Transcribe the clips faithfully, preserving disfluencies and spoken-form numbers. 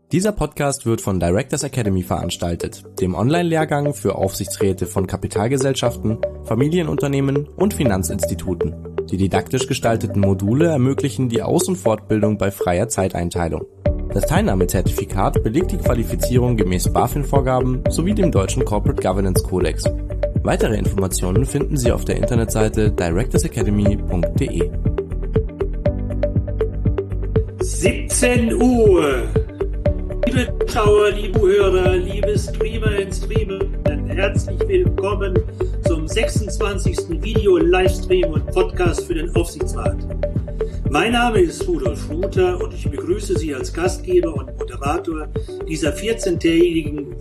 Dieser Podcast wird von Directors Academy veranstaltet, dem Online-Lehrgang für Aufsichtsräte von Kapitalgesellschaften, Familienunternehmen und Finanzinstituten. Die didaktisch gestalteten Module ermöglichen die Aus- und Fortbildung bei freier Zeiteinteilung. Das Teilnahmezertifikat belegt die Qualifizierung gemäß BaFin-Vorgaben sowie dem deutschen Corporate Governance Kodex. Weitere Informationen finden Sie auf der Internetseite directors academy punkt de. siebzehn Uhr. Liebe Zuschauer, liebe Hörer, liebe Streamer und Streamerinnen, herzlich willkommen zum sechsundzwanzigsten Video-Livestream und Podcast für den Aufsichtsrat. Mein Name ist Rudolf Ruther und ich begrüße Sie als Gastgeber und Moderator dieser vierzehntägigen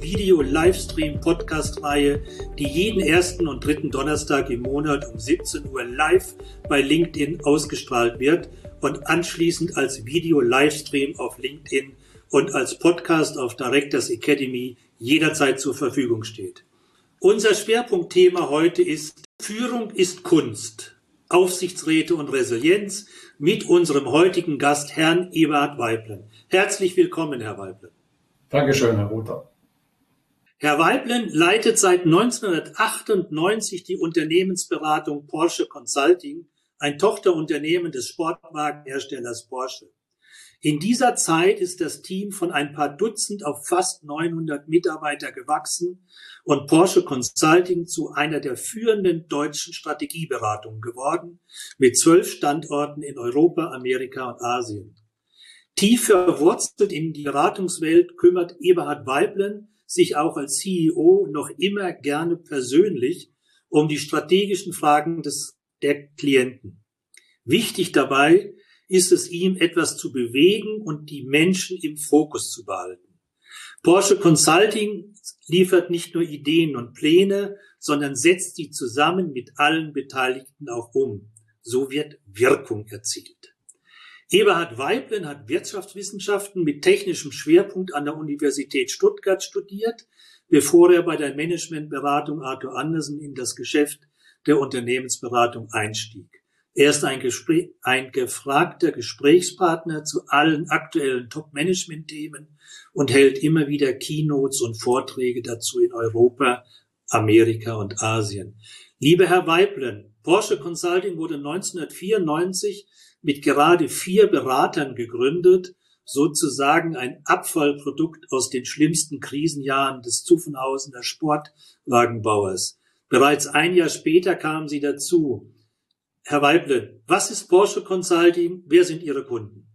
Video-Livestream-Podcast-Reihe, die jeden ersten und dritten Donnerstag im Monat um siebzehn Uhr live bei LinkedIn ausgestrahlt wird und anschließend als Video-Livestream auf LinkedIn und als Podcast auf Directors Academy jederzeit zur Verfügung steht. Unser Schwerpunktthema heute ist Führung ist Kunst, Aufsichtsräte und Resilienz mit unserem heutigen Gast, Herrn Eberhard Weiblen. Herzlich willkommen, Herr Weiblen. Dankeschön, Herr Ruther. Herr Weiblen leitet seit neunzehnhundertachtundneunzig die Unternehmensberatung Porsche Consulting, ein Tochterunternehmen des Sportwagenherstellers Porsche. In dieser Zeit ist das Team von ein paar Dutzend auf fast neunhundert Mitarbeiter gewachsen und Porsche Consulting zu einer der führenden deutschen Strategieberatungen geworden, mit zwölf Standorten in Europa, Amerika und Asien. Tief verwurzelt in die Beratungswelt kümmert Eberhard Weiblen sich auch als C E O noch immer gerne persönlich um die strategischen Fragen des, der Klienten. Wichtig dabei ist es ihm, etwas zu bewegen und die Menschen im Fokus zu behalten. Porsche Consulting liefert nicht nur Ideen und Pläne, sondern setzt sie zusammen mit allen Beteiligten auch um. So wird Wirkung erzielt. Eberhard Weiblen hat Wirtschaftswissenschaften mit technischem Schwerpunkt an der Universität Stuttgart studiert, bevor er bei der Managementberatung Arthur Andersen in das Geschäft der Unternehmensberatung einstieg. Er ist ein, Gespräch, ein gefragter Gesprächspartner zu allen aktuellen Top-Management-Themen und hält immer wieder Keynotes und Vorträge dazu in Europa, Amerika und Asien. Lieber Herr Weiblen, Porsche Consulting wurde neunzehnhundertvierundneunzig mit gerade vier Beratern gegründet, sozusagen ein Abfallprodukt aus den schlimmsten Krisenjahren des Zuffenhausener Sportwagenbauers. Bereits ein Jahr später kamen Sie dazu. Herr Weiblen, was ist Porsche Consulting? Wer sind Ihre Kunden?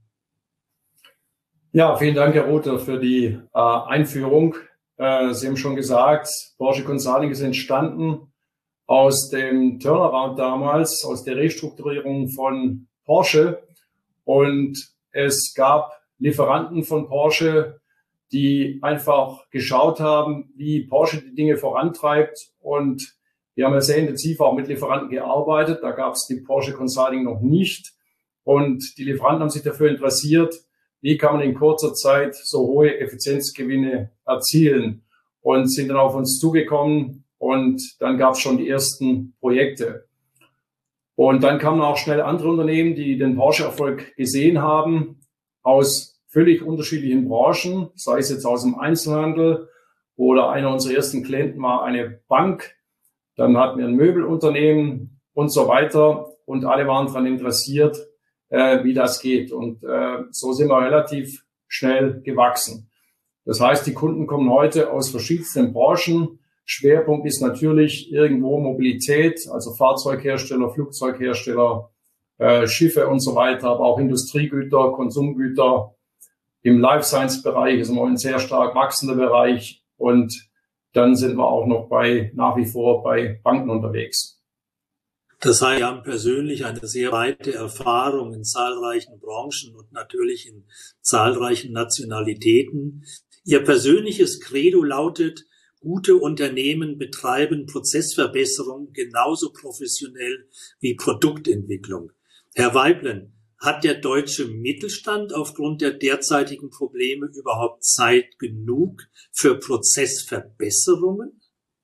Ja, vielen Dank, Herr Ruther, für die äh, Einführung. Äh, Sie haben schon gesagt, Porsche Consulting ist entstanden aus dem Turnaround damals, aus der Restrukturierung von Porsche. Und es gab Lieferanten von Porsche, die einfach geschaut haben, wie Porsche die Dinge vorantreibt. Und wir haben ja sehr intensiv auch mit Lieferanten gearbeitet. Da gab es die Porsche Consulting noch nicht. Und die Lieferanten haben sich dafür interessiert, wie kann man in kurzer Zeit so hohe Effizienzgewinne erzielen. Und sind dann auf uns zugekommen und dann gab es schon die ersten Projekte. Und dann kamen auch schnell andere Unternehmen, die den Porsche-Erfolg gesehen haben, aus völlig unterschiedlichen Branchen, sei es jetzt aus dem Einzelhandel oder einer unserer ersten Klienten war eine Bank. Dann hatten wir ein Möbelunternehmen und so weiter. Und alle waren daran interessiert, äh, wie das geht. Und äh, so sind wir relativ schnell gewachsen. Das heißt, die Kunden kommen heute aus verschiedensten Branchen. Schwerpunkt ist natürlich irgendwo Mobilität, also Fahrzeughersteller, Flugzeughersteller, äh, Schiffe und so weiter, aber auch Industriegüter, Konsumgüter. Im Life-Science-Bereich ist immer ein sehr stark wachsender Bereich und dann sind wir auch noch bei, nach wie vor bei Banken unterwegs. Das heißt, Sie haben persönlich eine sehr weite Erfahrung in zahlreichen Branchen und natürlich in zahlreichen Nationalitäten. Ihr persönliches Credo lautet, gute Unternehmen betreiben Prozessverbesserung genauso professionell wie Produktentwicklung. Herr Weiblen, hat der deutsche Mittelstand aufgrund der derzeitigen Probleme überhaupt Zeit genug für Prozessverbesserungen?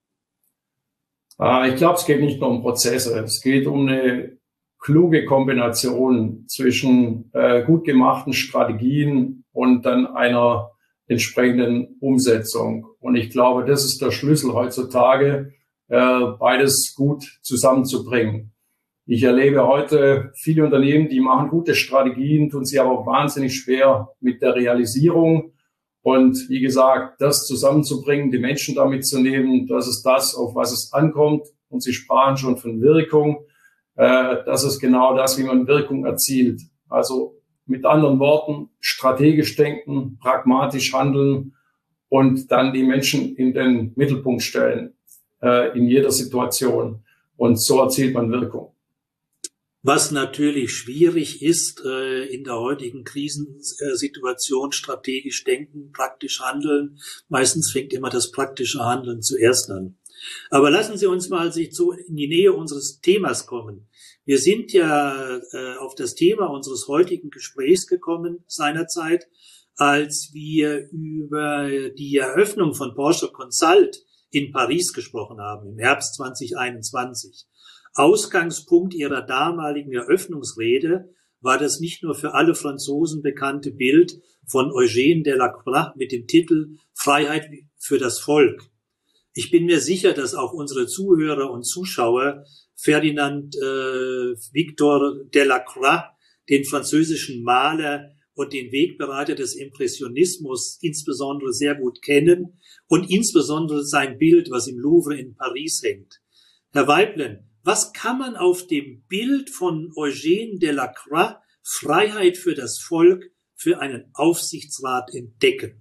Ich glaube, es geht nicht nur um Prozesse. Es geht um eine kluge Kombination zwischen äh, gut gemachten Strategien und dann einer entsprechenden Umsetzung. Und ich glaube, das ist der Schlüssel heutzutage, äh, beides gut zusammenzubringen. Ich erlebe heute viele Unternehmen, die machen gute Strategien, tun sie aber wahnsinnig schwer mit der Realisierung. Und wie gesagt, das zusammenzubringen, die Menschen da mitzunehmen, das ist das, auf was es ankommt. Und Sie sprachen schon von Wirkung. Äh, das ist genau das, wie man Wirkung erzielt. Also mit anderen Worten, strategisch denken, pragmatisch handeln und dann die Menschen in den Mittelpunkt stellen, äh, in jeder Situation. Und so erzielt man Wirkung. Was natürlich schwierig ist, äh, in der heutigen Krisensituation strategisch denken, praktisch handeln. Meistens fängt immer das praktische Handeln zuerst an. Aber lassen Sie uns mal sich so in die Nähe unseres Themas kommen. Wir sind ja äh, auf das Thema unseres heutigen Gesprächs gekommen seinerzeit, als wir über die Eröffnung von Porsche Consult in Paris gesprochen haben, im Herbst zwanzig einundzwanzig. Ausgangspunkt ihrer damaligen Eröffnungsrede war das nicht nur für alle Franzosen bekannte Bild von Eugène Delacroix mit dem Titel Freiheit für das Volk. Ich bin mir sicher, dass auch unsere Zuhörer und Zuschauer Ferdinand äh, Victor Delacroix, den französischen Maler und den Wegbereiter des Impressionismus insbesondere sehr gut kennen und insbesondere sein Bild, was im Louvre in Paris hängt. Herr Weiblen, was kann man auf dem Bild von Eugène Delacroix, Freiheit für das Volk, für einen Aufsichtsrat entdecken?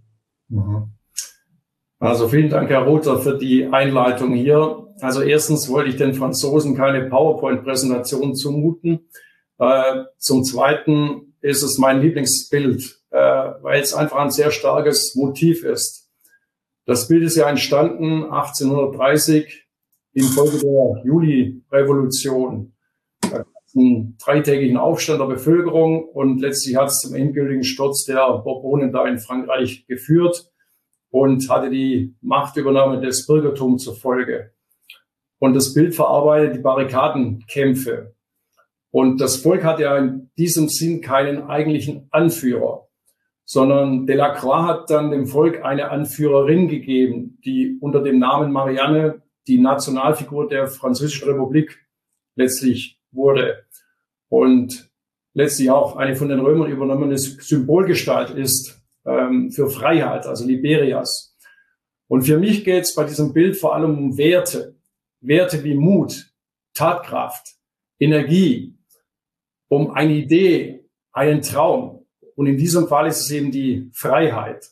Also vielen Dank, Herr Rother, für die Einleitung hier. Also erstens wollte ich den Franzosen keine PowerPoint-Präsentation zumuten. Äh, zum Zweiten ist es mein Lieblingsbild, äh, weil es einfach ein sehr starkes Motiv ist. Das Bild ist ja entstanden achtzehnhundertdreißig infolge der Juli-Revolution. Da gab es einen dreitägigen Aufstand der Bevölkerung und letztlich hat es zum endgültigen Sturz der Bourbonen da in Frankreich geführt und hatte die Machtübernahme des Bürgertums zur Folge. Und das Bild verarbeitet die Barrikadenkämpfe. Und das Volk hat ja in diesem Sinn keinen eigentlichen Anführer, sondern Delacroix hat dann dem Volk eine Anführerin gegeben, die unter dem Namen Marianne die Nationalfigur der Französischen Republik letztlich wurde und letztlich auch eine von den Römern übernommene Symbolgestalt ist ähm, für Freiheit, also Liberias. Und für mich geht es bei diesem Bild vor allem um Werte, Werte wie Mut, Tatkraft, Energie, um eine Idee, einen Traum. Und in diesem Fall ist es eben die Freiheit.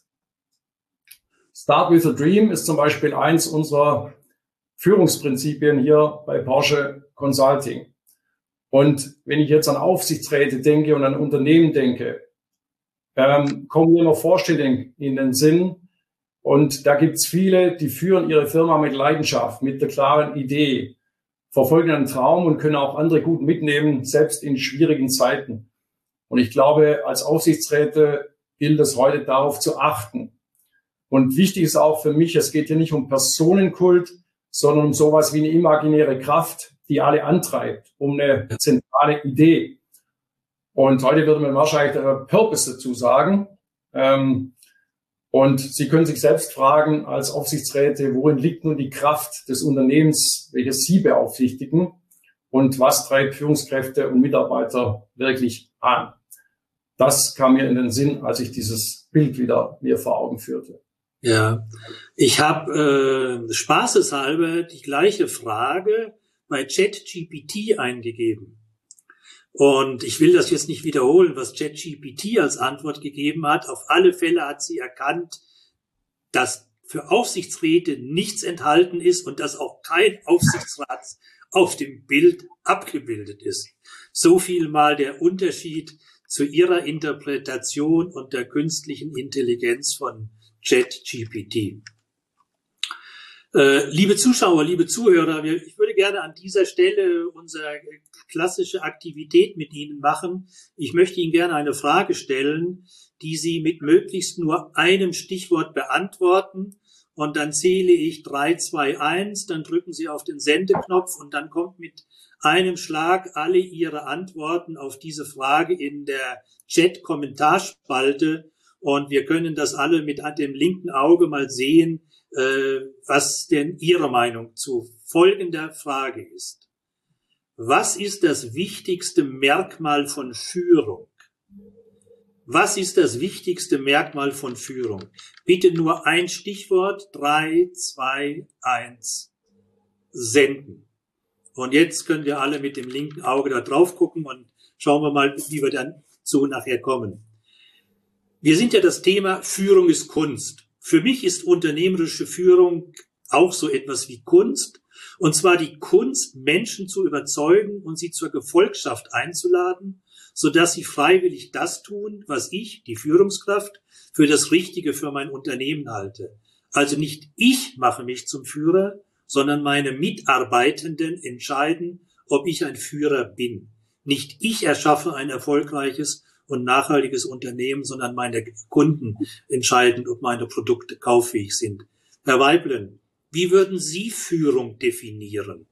Start with a Dream ist zum Beispiel eins unserer Führungsprinzipien hier bei Porsche Consulting. Und wenn ich jetzt an Aufsichtsräte denke und an Unternehmen denke, ähm, kommen mir immer Vorstellungen in den Sinn. Und da gibt es viele, die führen ihre Firma mit Leidenschaft, mit der klaren Idee, verfolgen einen Traum und können auch andere gut mitnehmen, selbst in schwierigen Zeiten. Und ich glaube, als Aufsichtsräte gilt es heute darauf zu achten. Und wichtig ist auch für mich, es geht hier nicht um Personenkult, sondern um sowas wie eine imaginäre Kraft, die alle antreibt, um eine zentrale Idee. Und heute würde man wahrscheinlich der Purpose dazu sagen. Ähm, und Sie können sich selbst fragen als Aufsichtsräte, worin liegt nun die Kraft des Unternehmens, welches Sie beaufsichtigen und was treibt Führungskräfte und Mitarbeiter wirklich an? Das kam mir in den Sinn, als ich dieses Bild wieder mir vor Augen führte. Ja, ich habe äh, spaßeshalber die gleiche Frage bei ChatGPT eingegeben. Und ich will das jetzt nicht wiederholen, was ChatGPT als Antwort gegeben hat. Auf alle Fälle hat sie erkannt, dass für Aufsichtsräte nichts enthalten ist und dass auch kein Aufsichtsrat auf dem Bild abgebildet ist. So viel mal der Unterschied zu ihrer Interpretation und der künstlichen Intelligenz von ChatGPT. Äh, liebe Zuschauer, liebe Zuhörer, wir, ich würde gerne an dieser Stelle unsere klassische Aktivität mit Ihnen machen. Ich möchte Ihnen gerne eine Frage stellen, die Sie mit möglichst nur einem Stichwort beantworten. Und dann zähle ich drei, zwei, eins, dann drücken Sie auf den Sendeknopf und dann kommt mit einem Schlag alle Ihre Antworten auf diese Frage in der Chat-Kommentarspalte. Und wir können das alle mit dem linken Auge mal sehen, äh, was denn Ihre Meinung zu folgender Frage ist. Was ist das wichtigste Merkmal von Führung? Was ist das wichtigste Merkmal von Führung? Bitte nur ein Stichwort, drei, zwei, eins, senden. Und jetzt können wir alle mit dem linken Auge da drauf gucken und schauen wir mal, wie wir dann so nachher kommen. Wir sind ja das Thema Führung ist Kunst. Für mich ist unternehmerische Führung auch so etwas wie Kunst. Und zwar die Kunst, Menschen zu überzeugen und sie zur Gefolgschaft einzuladen, sodass sie freiwillig das tun, was ich, die Führungskraft, für das Richtige für mein Unternehmen halte. Also nicht ich mache mich zum Führer, sondern meine Mitarbeitenden entscheiden, ob ich ein Führer bin. Nicht ich erschaffe ein erfolgreiches und nachhaltiges Unternehmen, sondern meine Kunden entscheiden, ob meine Produkte kauffähig sind. Herr Weiblen, wie würden Sie Führung definieren?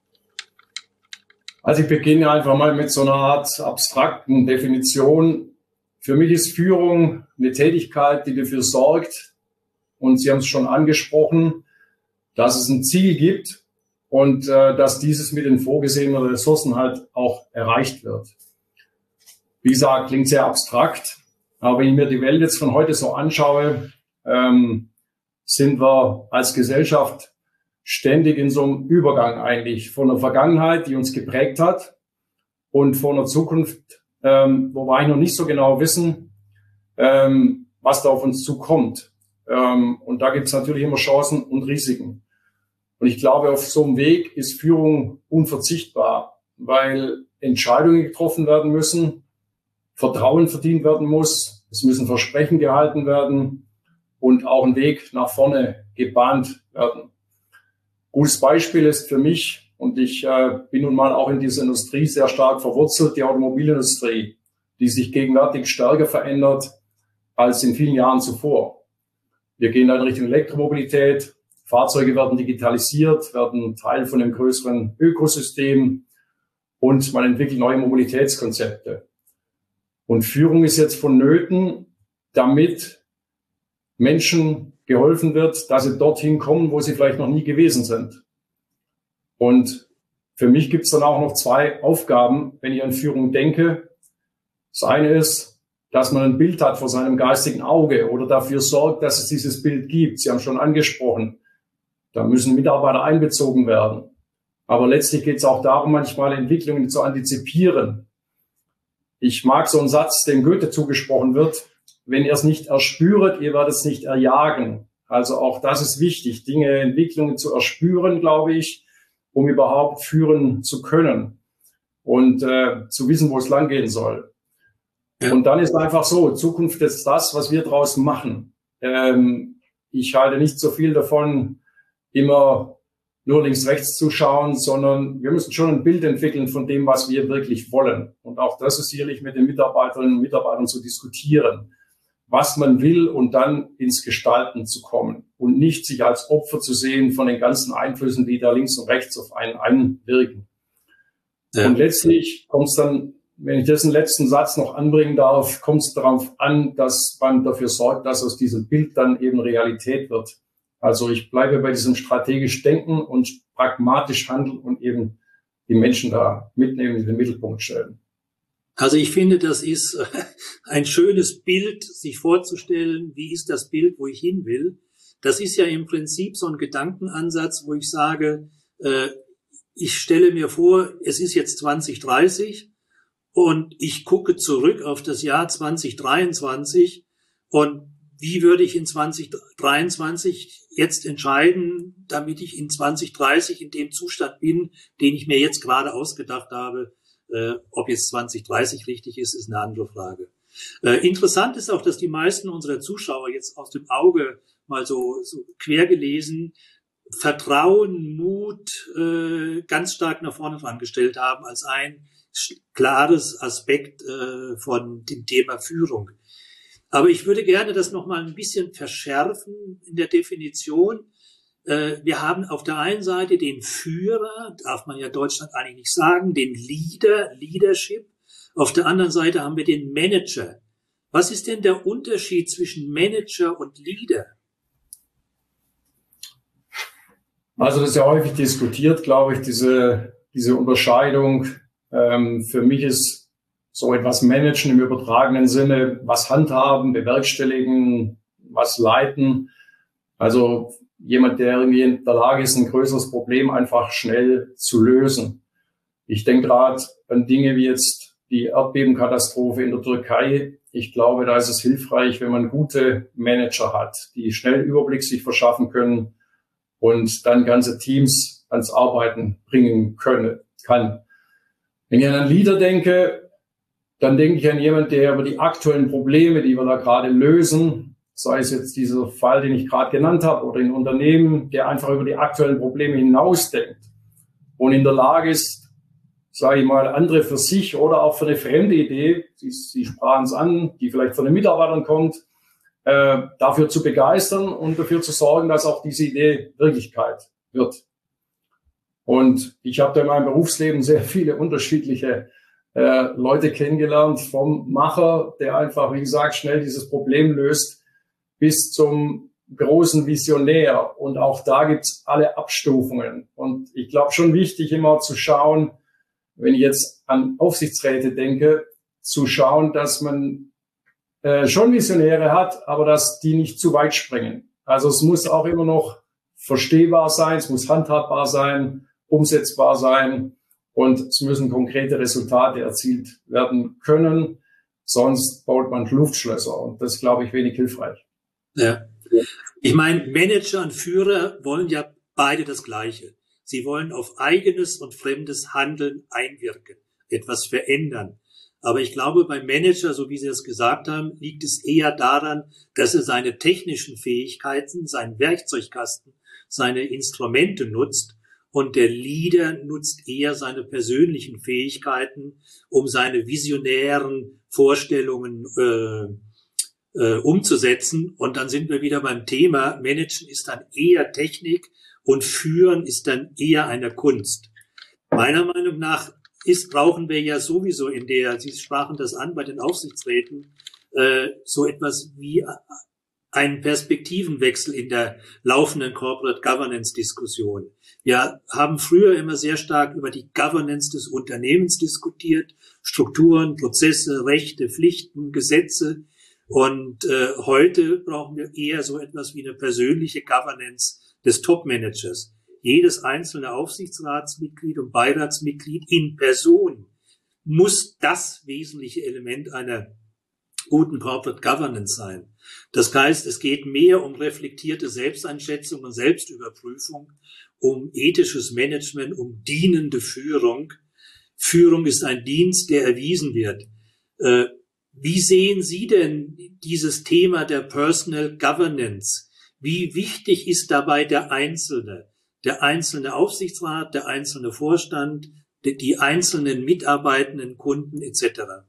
Also ich beginne einfach mal mit so einer Art abstrakten Definition. Für mich ist Führung eine Tätigkeit, die dafür sorgt, und Sie haben es schon angesprochen, dass es ein Ziel gibt und äh, dass dieses mit den vorgesehenen Ressourcen halt auch erreicht wird. Wie gesagt, klingt sehr abstrakt, aber wenn ich mir die Welt jetzt von heute so anschaue, ähm, sind wir als Gesellschaft ständig in so einem Übergang eigentlich von der Vergangenheit, die uns geprägt hat, und von der Zukunft, ähm, wo wir eigentlich noch nicht so genau wissen, ähm, was da auf uns zukommt. Ähm, und da gibt es natürlich immer Chancen und Risiken. Und ich glaube, auf so einem Weg ist Führung unverzichtbar, weil Entscheidungen getroffen werden müssen, Vertrauen verdient werden muss, es müssen Versprechen gehalten werden und auch ein Weg nach vorne gebahnt werden. Gutes Beispiel ist für mich, und ich äh, bin nun mal auch in dieser Industrie sehr stark verwurzelt, die Automobilindustrie, die sich gegenwärtig stärker verändert als in vielen Jahren zuvor. Wir gehen in Richtung Elektromobilität, Fahrzeuge werden digitalisiert, werden Teil von einem größeren Ökosystem und man entwickelt neue Mobilitätskonzepte. Und Führung ist jetzt vonnöten, damit Menschen geholfen wird, dass sie dorthin kommen, wo sie vielleicht noch nie gewesen sind. Und für mich gibt es dann auch noch zwei Aufgaben, wenn ich an Führung denke. Das eine ist, dass man ein Bild hat vor seinem geistigen Auge oder dafür sorgt, dass es dieses Bild gibt. Sie haben schon angesprochen, da müssen Mitarbeiter einbezogen werden. Aber letztlich geht es auch darum, manchmal Entwicklungen zu antizipieren. Ich mag so einen Satz, dem Goethe zugesprochen wird: Wenn ihr es nicht erspüret, ihr werdet es nicht erjagen. Also auch das ist wichtig, Dinge, Entwicklungen zu erspüren, glaube ich, um überhaupt führen zu können und äh, zu wissen, wo es langgehen soll. Ja. Und dann ist einfach so, Zukunft ist das, was wir draus machen. Ähm, ich halte nicht so viel davon, immer nur links, rechts zu schauen, sondern wir müssen schon ein Bild entwickeln von dem, was wir wirklich wollen. Und auch das ist sicherlich mit den Mitarbeiterinnen und Mitarbeitern zu diskutieren, was man will, und dann ins Gestalten zu kommen und nicht sich als Opfer zu sehen von den ganzen Einflüssen, die da links und rechts auf einen einwirken. Ja. Und letztlich kommt es dann, wenn ich diesen letzten Satz noch anbringen darf, kommt es darauf an, dass man dafür sorgt, dass aus diesem Bild dann eben Realität wird. Also ich bleibe bei diesem strategisch Denken und pragmatisch handeln und eben die Menschen da mitnehmen, in den Mittelpunkt stellen. Also ich finde, das ist ein schönes Bild, sich vorzustellen, wie ist das Bild, wo ich hin will. Das ist ja im Prinzip so ein Gedankenansatz, wo ich sage, äh, ich stelle mir vor, es ist jetzt zwanzig dreißig und ich gucke zurück auf das Jahr zwanzig dreiundzwanzig und wie würde ich in zwanzig dreiundzwanzig jetzt entscheiden, damit ich in zwanzig dreißig in dem Zustand bin, den ich mir jetzt gerade ausgedacht habe. Äh, ob jetzt zwanzig dreißig richtig ist, ist eine andere Frage. Äh, interessant ist auch, dass die meisten unserer Zuschauer jetzt aus dem Auge mal so, so quer gelesen Vertrauen, Mut äh, ganz stark nach vorne dran gestellt haben als ein klares Aspekt äh, von dem Thema Führung. Aber ich würde gerne das noch mal ein bisschen verschärfen in der Definition. Wir haben auf der einen Seite den Führer, darf man ja Deutschland eigentlich nicht sagen, den Leader, Leadership. Auf der anderen Seite haben wir den Manager. Was ist denn der Unterschied zwischen Manager und Leader? Also das ist ja häufig diskutiert, glaube ich, diese, diese Unterscheidung. Ähm, für mich ist so etwas Managen im übertragenen Sinne, was handhaben, bewerkstelligen, was leiten. Also jemand, der irgendwie in der Lage ist, ein größeres Problem einfach schnell zu lösen. Ich denke gerade an Dinge wie jetzt die Erdbebenkatastrophe in der Türkei. Ich glaube, da ist es hilfreich, wenn man gute Manager hat, die schnell Überblick sich verschaffen können und dann ganze Teams ans Arbeiten bringen können, kann. Wenn ich an einen Leader denke, dann denke ich an jemanden, der über die aktuellen Probleme, die wir da gerade lösen, sei es jetzt dieser Fall, den ich gerade genannt habe, oder in Unternehmen, der einfach über die aktuellen Probleme hinausdenkt und in der Lage ist, sage ich mal, andere für sich oder auch für eine fremde Idee, Sie, Sie sprachen es an, die vielleicht von den Mitarbeitern kommt, äh, dafür zu begeistern und dafür zu sorgen, dass auch diese Idee Wirklichkeit wird. Und ich habe da in meinem Berufsleben sehr viele unterschiedliche äh, Leute kennengelernt, vom Macher, der einfach, wie gesagt, schnell dieses Problem löst, bis zum großen Visionär. Und auch da gibt's alle Abstufungen. Und ich glaube schon wichtig, immer zu schauen, wenn ich jetzt an Aufsichtsräte denke, zu schauen, dass man äh, schon Visionäre hat, aber dass die nicht zu weit springen. Also es muss auch immer noch verstehbar sein, es muss handhabbar sein, umsetzbar sein und es müssen konkrete Resultate erzielt werden können. Sonst baut man Luftschlösser und das ist, glaube ich, wenig hilfreich. Ja. Ich meine, Manager und Führer wollen ja beide das Gleiche. Sie wollen auf eigenes und fremdes Handeln einwirken, etwas verändern. Aber ich glaube, beim Manager, so wie Sie es gesagt haben, liegt es eher daran, dass er seine technischen Fähigkeiten, seinen Werkzeugkasten, seine Instrumente nutzt. Und der Leader nutzt eher seine persönlichen Fähigkeiten, um seine visionären Vorstellungen äh, äh, umzusetzen. Und dann sind wir wieder beim Thema, Managen ist dann eher Technik und Führen ist dann eher eine Kunst. Meiner Meinung nach ist, brauchen wir ja sowieso in der, Sie sprachen das an bei den Aufsichtsräten, äh, so etwas wie einen Perspektivenwechsel in der laufenden Corporate Governance Diskussion. Wir haben früher immer sehr stark über die Governance des Unternehmens diskutiert, Strukturen, Prozesse, Rechte, Pflichten, Gesetze. Und äh, heute brauchen wir eher so etwas wie eine persönliche Governance des Top-Managers. Jedes einzelne Aufsichtsratsmitglied und Beiratsmitglied in Person muss das wesentliche Element einer guten Corporate Governance sein. Das heißt, es geht mehr um reflektierte Selbsteinschätzung und Selbstüberprüfung, um ethisches Management, um dienende Führung. Führung ist ein Dienst, der erwiesen wird. Äh, wie sehen Sie denn dieses Thema der Personal Governance? Wie wichtig ist dabei der Einzelne? Der einzelne Aufsichtsrat, der einzelne Vorstand, die, die einzelnen mitarbeitenden Kunden et cetera.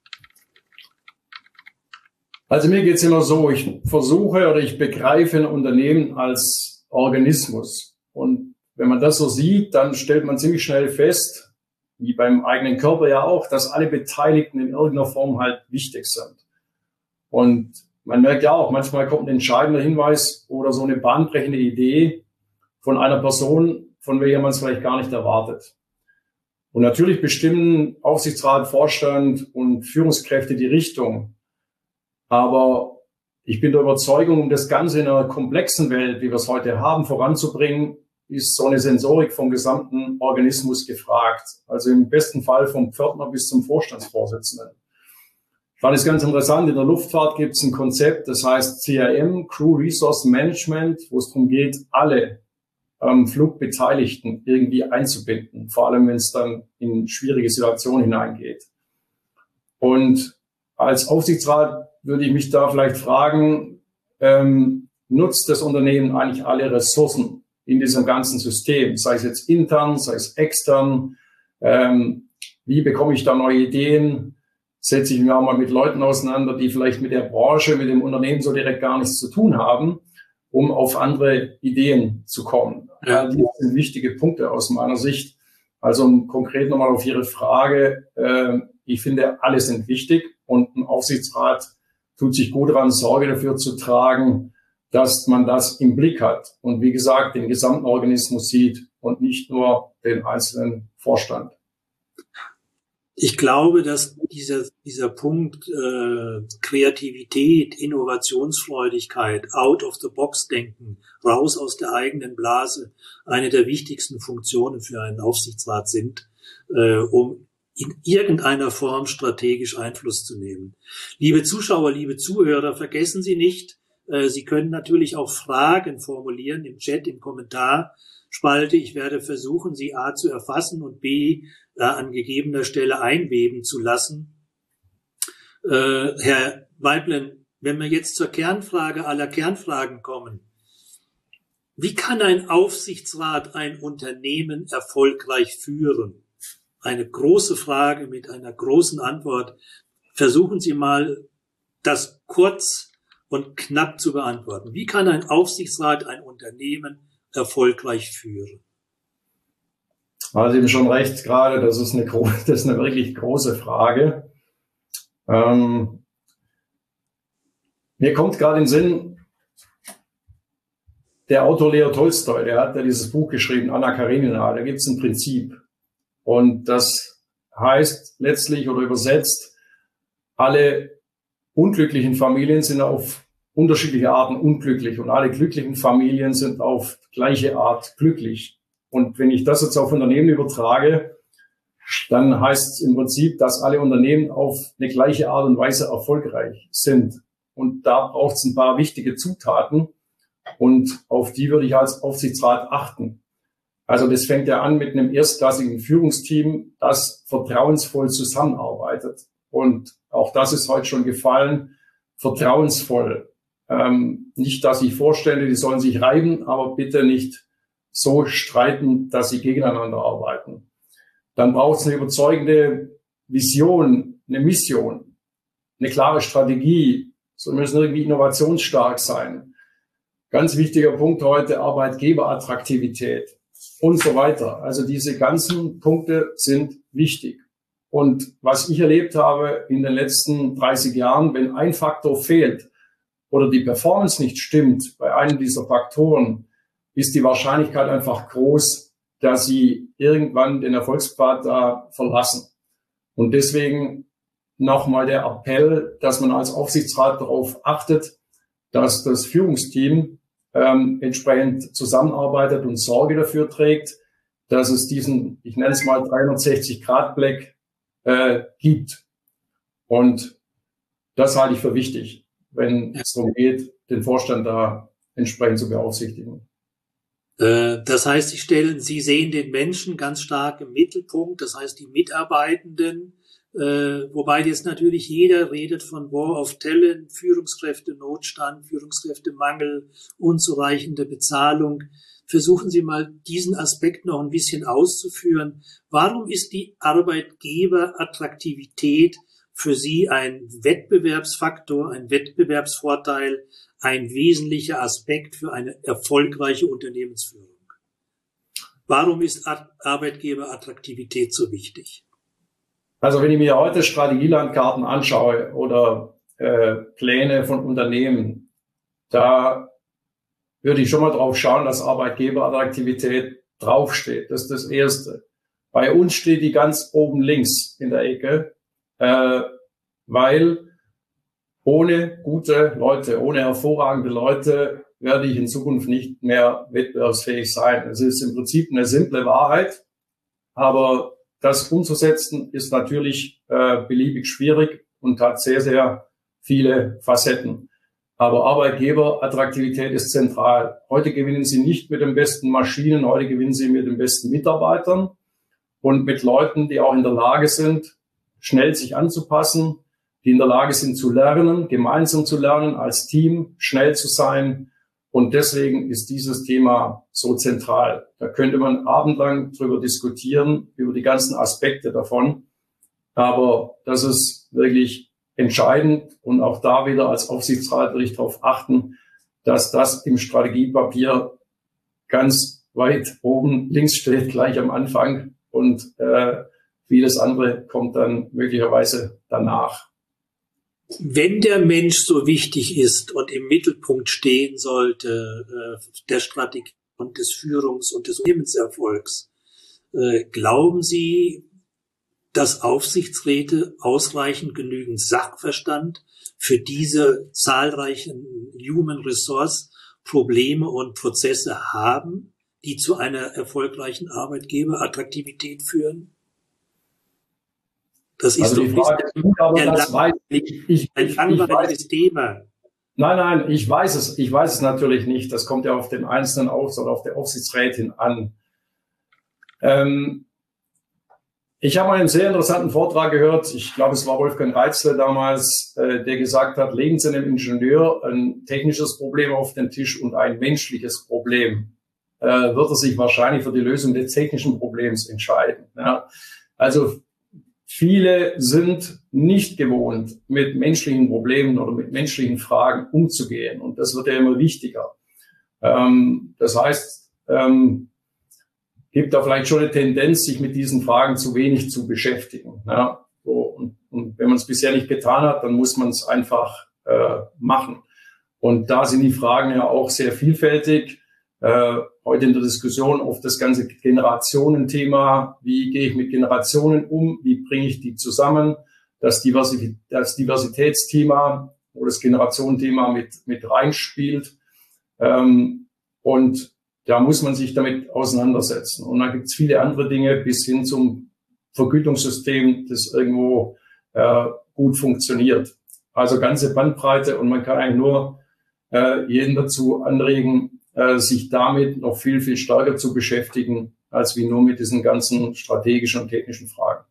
Also mir geht's immer so, ich versuche oder ich begreife ein Unternehmen als Organismus. Und wenn man das so sieht, dann stellt man ziemlich schnell fest, wie beim eigenen Körper ja auch, dass alle Beteiligten in irgendeiner Form halt wichtig sind. Und man merkt ja auch, manchmal kommt ein entscheidender Hinweis oder so eine bahnbrechende Idee von einer Person, von welcher man es vielleicht gar nicht erwartet. Und natürlich bestimmen Aufsichtsrat, Vorstand und Führungskräfte die Richtung. Aber ich bin der Überzeugung, um das Ganze in einer komplexen Welt, wie wir es heute haben, voranzubringen, ist so eine Sensorik vom gesamten Organismus gefragt. Also im besten Fall vom Pförtner bis zum Vorstandsvorsitzenden. Ich fand es ganz interessant, in der Luftfahrt gibt es ein Konzept, das heißt C R M, Crew Resource Management, wo es darum geht, alle ähm, Flugbeteiligten irgendwie einzubinden, vor allem wenn es dann in schwierige Situationen hineingeht. Und als Aufsichtsrat würde ich mich da vielleicht fragen, ähm, nutzt das Unternehmen eigentlich alle Ressourcen in diesem ganzen System, sei es jetzt intern, sei es extern, ähm, wie bekomme ich da neue Ideen, setze ich mich auch mal mit Leuten auseinander, die vielleicht mit der Branche, mit dem Unternehmen so direkt gar nichts zu tun haben, um auf andere Ideen zu kommen. Ja. Die sind wichtige Punkte aus meiner Sicht. Also um konkret nochmal auf Ihre Frage, äh, ich finde, alle sind wichtig und ein Aufsichtsrat tut sich gut daran, Sorge dafür zu tragen, dass man das im Blick hat und wie gesagt den gesamten Organismus sieht und nicht nur den einzelnen Vorstand. Ich glaube, dass dieser, dieser Punkt äh, Kreativität, Innovationsfreudigkeit, Out-of-the-Box-Denken, raus aus der eigenen Blase, eine der wichtigsten Funktionen für einen Aufsichtsrat sind, äh, um in irgendeiner Form strategisch Einfluss zu nehmen. Liebe Zuschauer, liebe Zuhörer, vergessen Sie nicht, äh, Sie können natürlich auch Fragen formulieren im Chat, im Kommentarspalte. Ich werde versuchen, sie A zu erfassen und B äh, an gegebener Stelle einweben zu lassen. Äh, Herr Weiblen, wenn wir jetzt zur Kernfrage aller Kernfragen kommen, wie kann ein Aufsichtsrat ein Unternehmen erfolgreich führen? Eine große Frage mit einer großen Antwort. Versuchen Sie mal, das kurz und knapp zu beantworten. Wie kann ein Aufsichtsrat ein Unternehmen erfolgreich führen? Also eben schon recht gerade, das ist eine, das ist eine wirklich große Frage. Ähm, mir kommt gerade in den Sinn, der Autor Leo Tolstoi, der hat ja dieses Buch geschrieben, Anna Karenina, da gibt es ein Prinzip. Und das heißt letztlich oder übersetzt, alle unglücklichen Familien sind auf unterschiedliche Arten unglücklich und alle glücklichen Familien sind auf gleiche Art glücklich. Und wenn ich das jetzt auf Unternehmen übertrage, dann heißt es im Prinzip, dass alle Unternehmen auf eine gleiche Art und Weise erfolgreich sind. Und da braucht es ein paar wichtige Zutaten und auf die würde ich als Aufsichtsrat achten. Also das fängt ja an mit einem erstklassigen Führungsteam, das vertrauensvoll zusammenarbeitet. Und auch das ist heute schon gefallen, vertrauensvoll. Ähm, nicht, dass ich vorstelle, die sollen sich reiben, aber bitte nicht so streiten, dass sie gegeneinander arbeiten. Dann braucht es eine überzeugende Vision, eine Mission, eine klare Strategie. Sie müssen irgendwie innovationsstark sein. Ganz wichtiger Punkt heute, Arbeitgeberattraktivität und so weiter. Also diese ganzen Punkte sind wichtig. Und was ich erlebt habe in den letzten dreißig Jahren, wenn ein Faktor fehlt oder die Performance nicht stimmt bei einem dieser Faktoren, ist die Wahrscheinlichkeit einfach groß, dass sie irgendwann den Erfolgspfad da verlassen. Und deswegen nochmal der Appell, dass man als Aufsichtsrat darauf achtet, dass das Führungsteam ähm, entsprechend zusammenarbeitet und Sorge dafür trägt, dass es diesen, ich nenne es mal dreihundertsechzig Grad Blick äh, gibt. Und das halte ich für wichtig, wenn es darum geht, den Vorstand da entsprechend zu beaufsichtigen. Das heißt, Sie stellen, Sie sehen den Menschen ganz stark im Mittelpunkt, das heißt die Mitarbeitenden, äh, wobei jetzt natürlich jeder redet von War of Talent, Führungskräftenotstand, Führungskräftemangel, unzureichende Bezahlung. Versuchen Sie mal diesen Aspekt noch ein bisschen auszuführen. Warum ist die Arbeitgeberattraktivität für Sie ein Wettbewerbsfaktor, ein Wettbewerbsvorteil, ein wesentlicher Aspekt für eine erfolgreiche Unternehmensführung? Warum ist Arbeitgeberattraktivität so wichtig? Also wenn ich mir heute Strategielandkarten anschaue oder äh, Pläne von Unternehmen, da würde ich schon mal drauf schauen, dass Arbeitgeberattraktivität draufsteht. Das ist das Erste. Bei uns steht die ganz oben links in der Ecke, äh, weil ohne gute Leute, ohne hervorragende Leute werde ich in Zukunft nicht mehr wettbewerbsfähig sein. Es ist im Prinzip eine simple Wahrheit, aber das umzusetzen ist natürlich äh, beliebig schwierig und hat sehr, sehr viele Facetten. Aber Arbeitgeberattraktivität ist zentral. Heute gewinnen Sie nicht mit den besten Maschinen, heute gewinnen Sie mit den besten Mitarbeitern und mit Leuten, die auch in der Lage sind, schnell sich anzupassen, die in der Lage sind zu lernen, gemeinsam zu lernen, als Team schnell zu sein. Und deswegen ist dieses Thema so zentral. Da könnte man abendlang drüber diskutieren, über die ganzen Aspekte davon. Aber das ist wirklich entscheidend. Und auch da wieder als Aufsichtsrat würde ich darauf achten, dass das im Strategiepapier ganz weit oben links steht, gleich am Anfang. Und äh, vieles andere kommt dann möglicherweise danach. Wenn der Mensch so wichtig ist und im Mittelpunkt stehen sollte, äh, der Strategie und des Führungs- und des Unternehmenserfolgs, äh, glauben Sie, dass Aufsichtsräte ausreichend genügend Sachverstand für diese zahlreichen Human Resource Probleme und Prozesse haben, die zu einer erfolgreichen Arbeitgeberattraktivität führen? Das ist also die doch Frage ist gut, aber das weiß ich, ich, ein ich, langweiliges ich weiß, Thema. Nein, nein, ich weiß es, ich weiß es natürlich nicht. Das kommt ja auf den einzelnen Aufs- oder auf der Aufsichtsrätin an. Ähm, ich habe mal einen sehr interessanten Vortrag gehört. Ich glaube, es war Wolfgang Reitzle damals, äh, der gesagt hat, legen Sie einem Ingenieur ein technisches Problem auf den Tisch und ein menschliches Problem. Äh, wird er sich wahrscheinlich für die Lösung des technischen Problems entscheiden. Ja. Also viele sind nicht gewohnt, mit menschlichen Problemen oder mit menschlichen Fragen umzugehen. Und das wird ja immer wichtiger. Ähm, das heißt, ähm, gibt da vielleicht schon eine Tendenz, sich mit diesen Fragen zu wenig zu beschäftigen. Ja, so, und, und wenn man es bisher nicht getan hat, dann muss man es einfach äh, machen. Und da sind die Fragen ja auch sehr vielfältig. Äh, heute in der Diskussion auf das ganze Generationenthema. Wie gehe ich mit Generationen um? Wie bringe ich die zusammen? Das, Diversität, das Diversitätsthema oder das Generationenthema mit, mit reinspielt. Ähm, und da muss man sich damit auseinandersetzen. Und dann gibt es viele andere Dinge bis hin zum Vergütungssystem, das irgendwo äh, gut funktioniert. Also ganze Bandbreite, und man kann eigentlich nur äh, jeden dazu anregen, äh, sich damit noch viel, viel stärker zu beschäftigen, als wie nur mit diesen ganzen strategischen und technischen Fragen.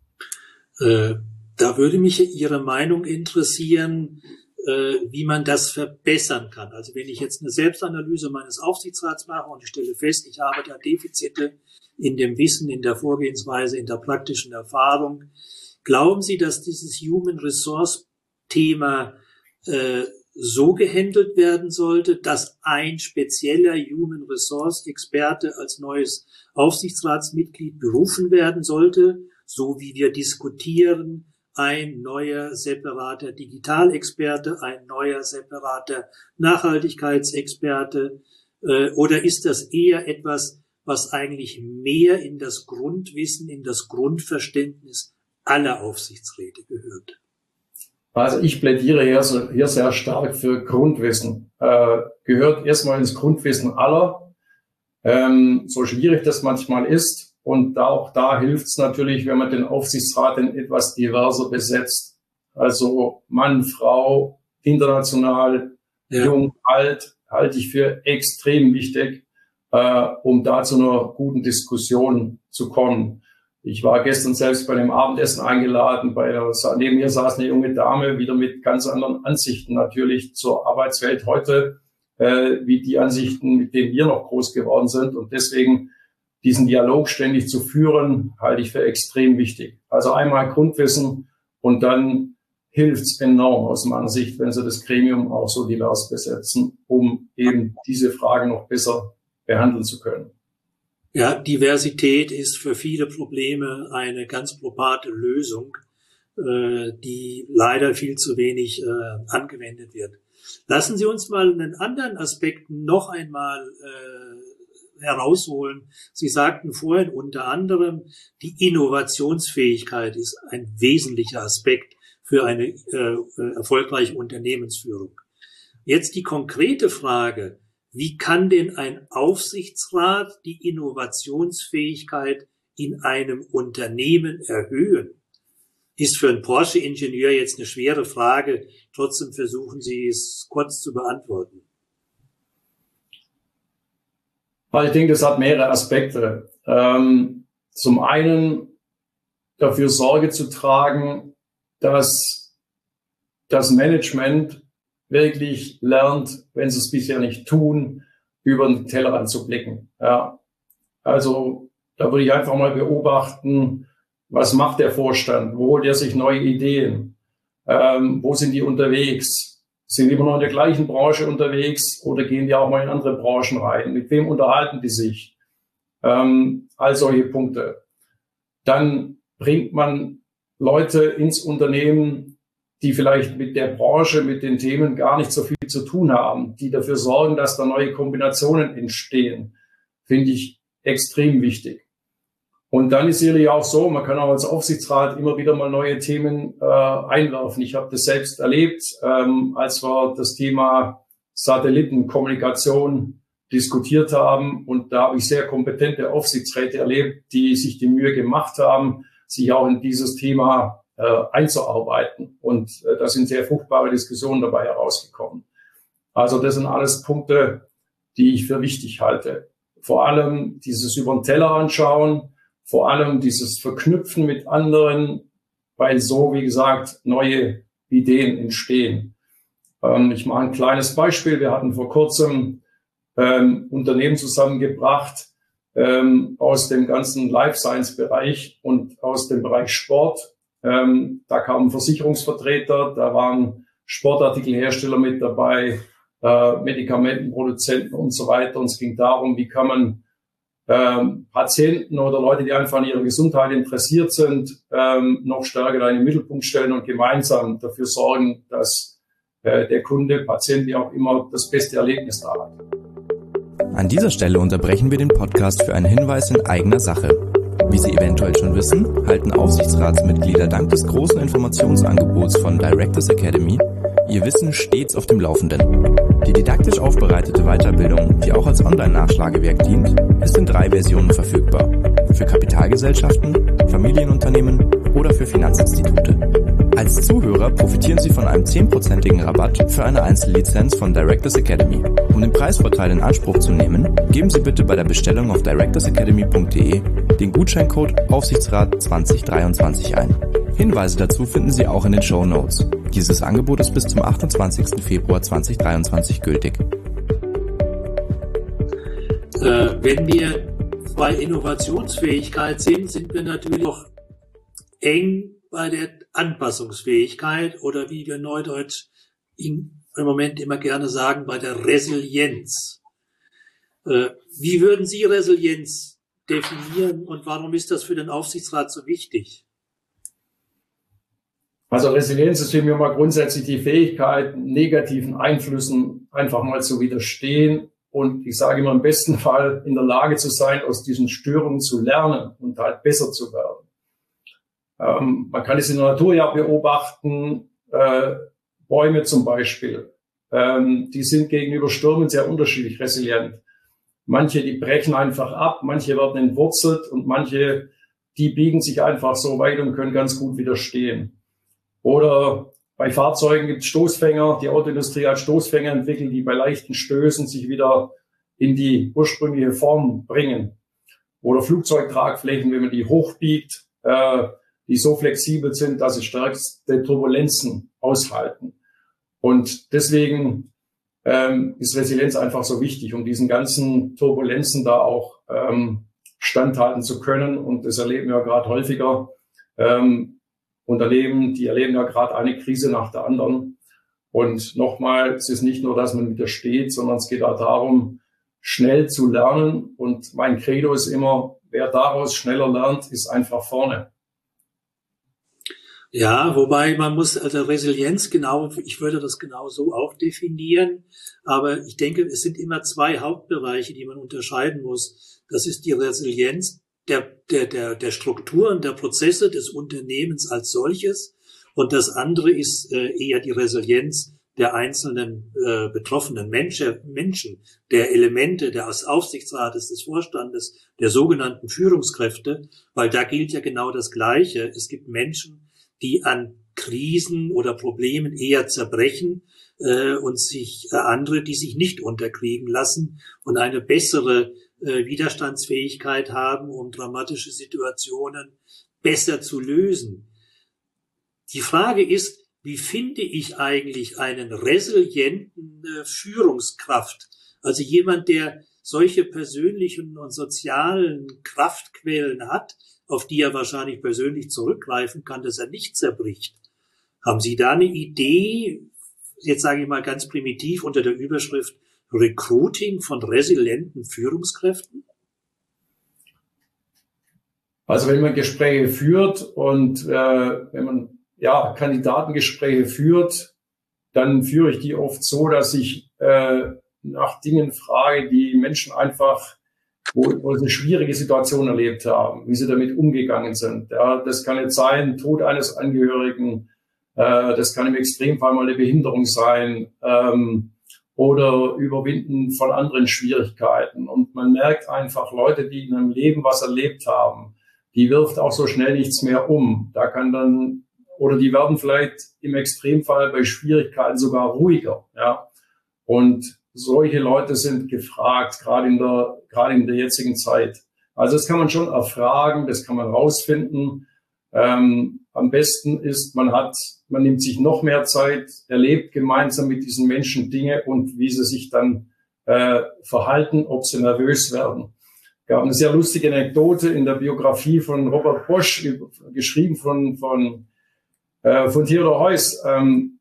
Äh, da würde mich Ihre Meinung interessieren, wie man das verbessern kann. Also wenn ich jetzt eine Selbstanalyse meines Aufsichtsrats mache und ich stelle fest, ich habe da Defizite in dem Wissen, in der Vorgehensweise, in der praktischen Erfahrung, glauben Sie, dass dieses Human Resource Thema äh, so gehandelt werden sollte, dass ein spezieller Human Resource Experte als neues Aufsichtsratsmitglied berufen werden sollte, so wie wir diskutieren, ein neuer separater Digitalexperte, ein neuer separater Nachhaltigkeitsexperte, äh, oder ist das eher etwas, was eigentlich mehr in das Grundwissen, in das Grundverständnis aller Aufsichtsräte gehört? Also ich plädiere hier, so, hier sehr stark für Grundwissen. Äh, gehört erstmal ins Grundwissen aller, ähm, so schwierig das manchmal ist. Und auch da hilft es natürlich, wenn man den Aufsichtsrat in etwas diverser besetzt. Also Mann, Frau, international, ja. Jung, alt, halte ich für extrem wichtig, äh, um da zu einer guten Diskussion zu kommen. Ich war gestern selbst bei dem Abendessen eingeladen. Bei der, neben mir saß eine junge Dame, wieder mit ganz anderen Ansichten natürlich zur Arbeitswelt heute, äh, wie die Ansichten, mit denen wir noch groß geworden sind. Und deswegen diesen Dialog ständig zu führen, halte ich für extrem wichtig. Also einmal Grundwissen, und dann hilft es enorm aus meiner Sicht, wenn Sie das Gremium auch so divers besetzen, um eben diese Fragen noch besser behandeln zu können. Ja, Diversität ist für viele Probleme eine ganz probate Lösung, äh, die leider viel zu wenig äh, angewendet wird. Lassen Sie uns mal einen anderen Aspekt noch einmal äh, herausholen. Sie sagten vorhin unter anderem, die Innovationsfähigkeit ist ein wesentlicher Aspekt für eine äh, erfolgreiche Unternehmensführung. Jetzt die konkrete Frage: Wie kann denn ein Aufsichtsrat die Innovationsfähigkeit in einem Unternehmen erhöhen? Ist für einen Porsche-Ingenieur jetzt eine schwere Frage. Trotzdem versuchen Sie es kurz zu beantworten. Ich denke, das hat mehrere Aspekte. Ähm, zum einen dafür Sorge zu tragen, dass das Management wirklich lernt, wenn sie es bisher nicht tun, über den Tellerrand zu blicken. Ja. Also da würde ich einfach mal beobachten, was macht der Vorstand? Wo holt er sich neue Ideen? Ähm, wo sind die unterwegs? Sind die immer noch in der gleichen Branche unterwegs oder gehen die auch mal in andere Branchen rein? Mit wem unterhalten die sich? Ähm, all solche Punkte. Dann bringt man Leute ins Unternehmen, die vielleicht mit der Branche, mit den Themen gar nicht so viel zu tun haben, die dafür sorgen, dass da neue Kombinationen entstehen, finde ich extrem wichtig. Und dann ist sicherlich auch so, man kann auch als Aufsichtsrat immer wieder mal neue Themen äh, einwerfen. Ich habe das selbst erlebt, ähm, als wir das Thema Satellitenkommunikation diskutiert haben. Und da habe ich sehr kompetente Aufsichtsräte erlebt, die sich die Mühe gemacht haben, sich auch in dieses Thema äh, einzuarbeiten. Und äh, da sind sehr fruchtbare Diskussionen dabei herausgekommen. Also das sind alles Punkte, die ich für wichtig halte. Vor allem dieses über den Teller anschauen, vor allem dieses Verknüpfen mit anderen, weil so, wie gesagt, neue Ideen entstehen. Ähm, ich mache ein kleines Beispiel. Wir hatten vor kurzem ähm, Unternehmen zusammengebracht ähm, aus dem ganzen Life Science Bereich und aus dem Bereich Sport. Ähm, da kamen Versicherungsvertreter, da waren Sportartikelhersteller mit dabei, äh, Medikamentenproduzenten und so weiter. Und es ging darum, wie kann man ähm, Patienten oder Leute, die einfach an ihrer Gesundheit interessiert sind, ähm, noch stärker in den Mittelpunkt stellen und gemeinsam dafür sorgen, dass äh, der Kunde, Patient, wie auch immer, das beste Erlebnis da hat. An dieser Stelle unterbrechen wir den Podcast für einen Hinweis in eigener Sache. Wie Sie eventuell schon wissen, halten Aufsichtsratsmitglieder dank des großen Informationsangebots von Directors Academy ihr Wissen stets auf dem Laufenden. Die didaktisch aufbereitete Weiterbildung, die auch als Online-Nachschlagewerk dient, ist in drei Versionen verfügbar. Für Kapitalgesellschaften, Familienunternehmen oder für Finanzinstitute. Als Zuhörer profitieren Sie von einem zehnprozentigen Rabatt für eine Einzellizenz von Directors Academy. Um den Preisvorteil in Anspruch zu nehmen, geben Sie bitte bei der Bestellung auf directors academy punkt de den Gutscheincode Aufsichtsrat zwanzig dreiundzwanzig ein. Hinweise dazu finden Sie auch in den Shownotes. Dieses Angebot ist bis zum achtundzwanzigsten Februar zweitausenddreiundzwanzig gültig. Äh, wenn wir bei Innovationsfähigkeit sind, sind wir natürlich auch eng bei der Anpassungsfähigkeit oder wie wir neudeutsch im Moment immer gerne sagen, bei der Resilienz. Äh, wie würden Sie Resilienz definieren und warum ist das für den Aufsichtsrat so wichtig? Also Resilienz ist für mich mal grundsätzlich die Fähigkeit, negativen Einflüssen einfach mal zu widerstehen und ich sage immer im besten Fall in der Lage zu sein, aus diesen Störungen zu lernen und halt besser zu werden. Ähm, man kann es in der Natur ja beobachten, äh, Bäume zum Beispiel, ähm, die sind gegenüber Stürmen sehr unterschiedlich resilient. Manche, die brechen einfach ab, manche werden entwurzelt und manche, die biegen sich einfach so weit und können ganz gut widerstehen. Oder bei Fahrzeugen gibt es Stoßfänger, die Autoindustrie hat Stoßfänger entwickelt, die bei leichten Stößen sich wieder in die ursprüngliche Form bringen. Oder Flugzeugtragflächen, wenn man die hochbiegt, äh, die so flexibel sind, dass sie stärkste Turbulenzen aushalten. Und deswegen ähm, ist Resilienz einfach so wichtig, um diesen ganzen Turbulenzen da auch ähm, standhalten zu können. Und das erleben wir gerade häufiger. Ähm, Unternehmen, die erleben ja gerade eine Krise nach der anderen. Und nochmal, es ist nicht nur, dass man widersteht, sondern es geht auch darum, schnell zu lernen. Und mein Credo ist immer, wer daraus schneller lernt, ist einfach vorne. Ja, wobei man muss, also Resilienz genau, ich würde das genau so auch definieren. Aber ich denke, es sind immer zwei Hauptbereiche, die man unterscheiden muss. Das ist die Resilienz Der, der, der, der Strukturen, der Prozesse des Unternehmens als solches. Und das andere ist äh, eher die Resilienz der einzelnen äh, betroffenen Menschen, Menschen, der Elemente des Aufsichtsrates, des Vorstandes, der sogenannten Führungskräfte, weil da gilt ja genau das Gleiche. Es gibt Menschen, die an Krisen oder Problemen eher zerbrechen äh, und sich äh, andere, die sich nicht unterkriegen lassen und eine bessere Widerstandsfähigkeit haben, um dramatische Situationen besser zu lösen. Die Frage ist, wie finde ich eigentlich einen resilienten äh, Führungskraft? Also jemand, der solche persönlichen und sozialen Kraftquellen hat, auf die er wahrscheinlich persönlich zurückgreifen kann, dass er nicht zerbricht. Haben Sie da eine Idee, jetzt sage ich mal ganz primitiv unter der Überschrift Recruiting von resilienten Führungskräften? Also wenn man Gespräche führt und äh, wenn man ja, Kandidatengespräche führt, dann führe ich die oft so, dass ich äh, nach Dingen frage, die Menschen einfach, wo, wo sie schwierige Situationen erlebt haben, wie sie damit umgegangen sind. Ja, das kann jetzt sein, Tod eines Angehörigen, äh, das kann im Extremfall mal eine Behinderung sein, ähm, oder Überwinden von anderen Schwierigkeiten. Und man merkt einfach, Leute, die in einem Leben was erlebt haben, die wirft auch so schnell nichts mehr um. Da kann dann, oder die werden vielleicht im Extremfall bei Schwierigkeiten sogar ruhiger, ja. Und solche Leute sind gefragt, gerade in der, gerade in der jetzigen Zeit. Also das kann man schon erfragen, das kann man rausfinden. Ähm, am besten ist, man hat, man nimmt sich noch mehr Zeit, erlebt gemeinsam mit diesen Menschen Dinge und wie sie sich dann äh, verhalten, ob sie nervös werden. Es gab eine sehr lustige Anekdote in der Biografie von Robert Bosch, geschrieben von von äh, von Theodor Heuss. Ähm,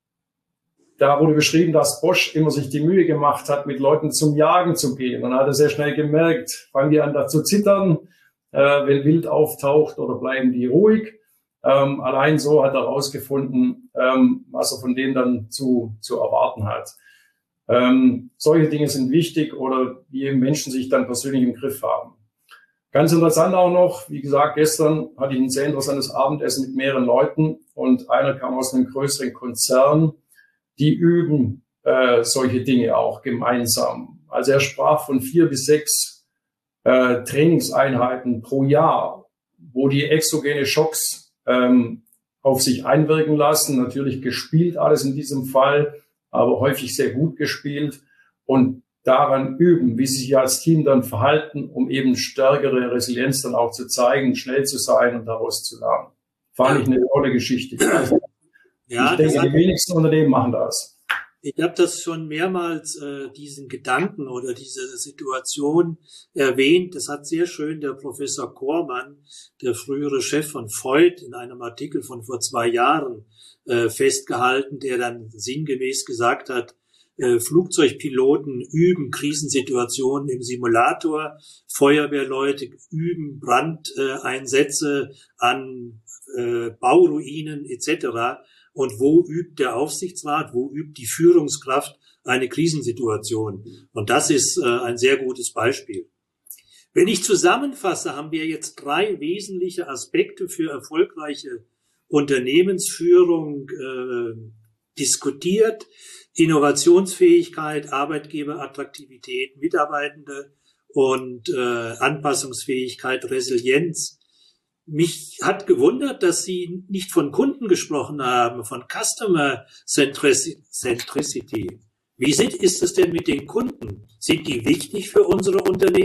da wurde beschrieben, dass Bosch immer sich die Mühe gemacht hat, mit Leuten zum Jagen zu gehen. Und dann hat er sehr schnell gemerkt, fangen die an da zu zittern, äh, wenn Wild auftaucht, oder bleiben die ruhig. Ähm, allein so hat er herausgefunden, ähm, was er von denen dann zu, zu erwarten hat. Ähm, solche Dinge sind wichtig, oder wie Menschen sich dann persönlich im Griff haben. Ganz interessant auch noch, wie gesagt, gestern hatte ich ein sehr interessantes Abendessen mit mehreren Leuten, und einer kam aus einem größeren Konzern. Die üben äh, solche Dinge auch gemeinsam. Also er sprach von vier bis sechs äh, Trainingseinheiten pro Jahr, wo die exogene Schocks ähm, auf sich einwirken lassen. Natürlich gespielt alles in diesem Fall, aber häufig sehr gut gespielt, und daran üben, wie sie sich als Team dann verhalten, um eben stärkere Resilienz dann auch zu zeigen, schnell zu sein und daraus zu lernen. Fand ich eine tolle Geschichte. Also, ja, ich denke, die wenigsten Unternehmen machen das. Ich habe das schon mehrmals, äh, diesen Gedanken oder diese Situation erwähnt. Das hat sehr schön der Professor Kormann, der frühere Chef von Freud, in einem Artikel von vor zwei Jahren äh, festgehalten, der dann sinngemäß gesagt hat, äh, Flugzeugpiloten üben Krisensituationen im Simulator, Feuerwehrleute üben Brandeinsätze äh, an äh, Bauruinen et cetera. Und wo übt der Aufsichtsrat, wo übt die Führungskraft eine Krisensituation? Und das ist äh, ein sehr gutes Beispiel. Wenn ich zusammenfasse, haben wir jetzt drei wesentliche Aspekte für erfolgreiche Unternehmensführung äh, diskutiert. Innovationsfähigkeit, Arbeitgeberattraktivität, Mitarbeitende und äh, Anpassungsfähigkeit, Resilienz. Mich hat gewundert, dass Sie nicht von Kunden gesprochen haben, von Customer Centricity. Wie ist es denn mit den Kunden? Sind die wichtig für unsere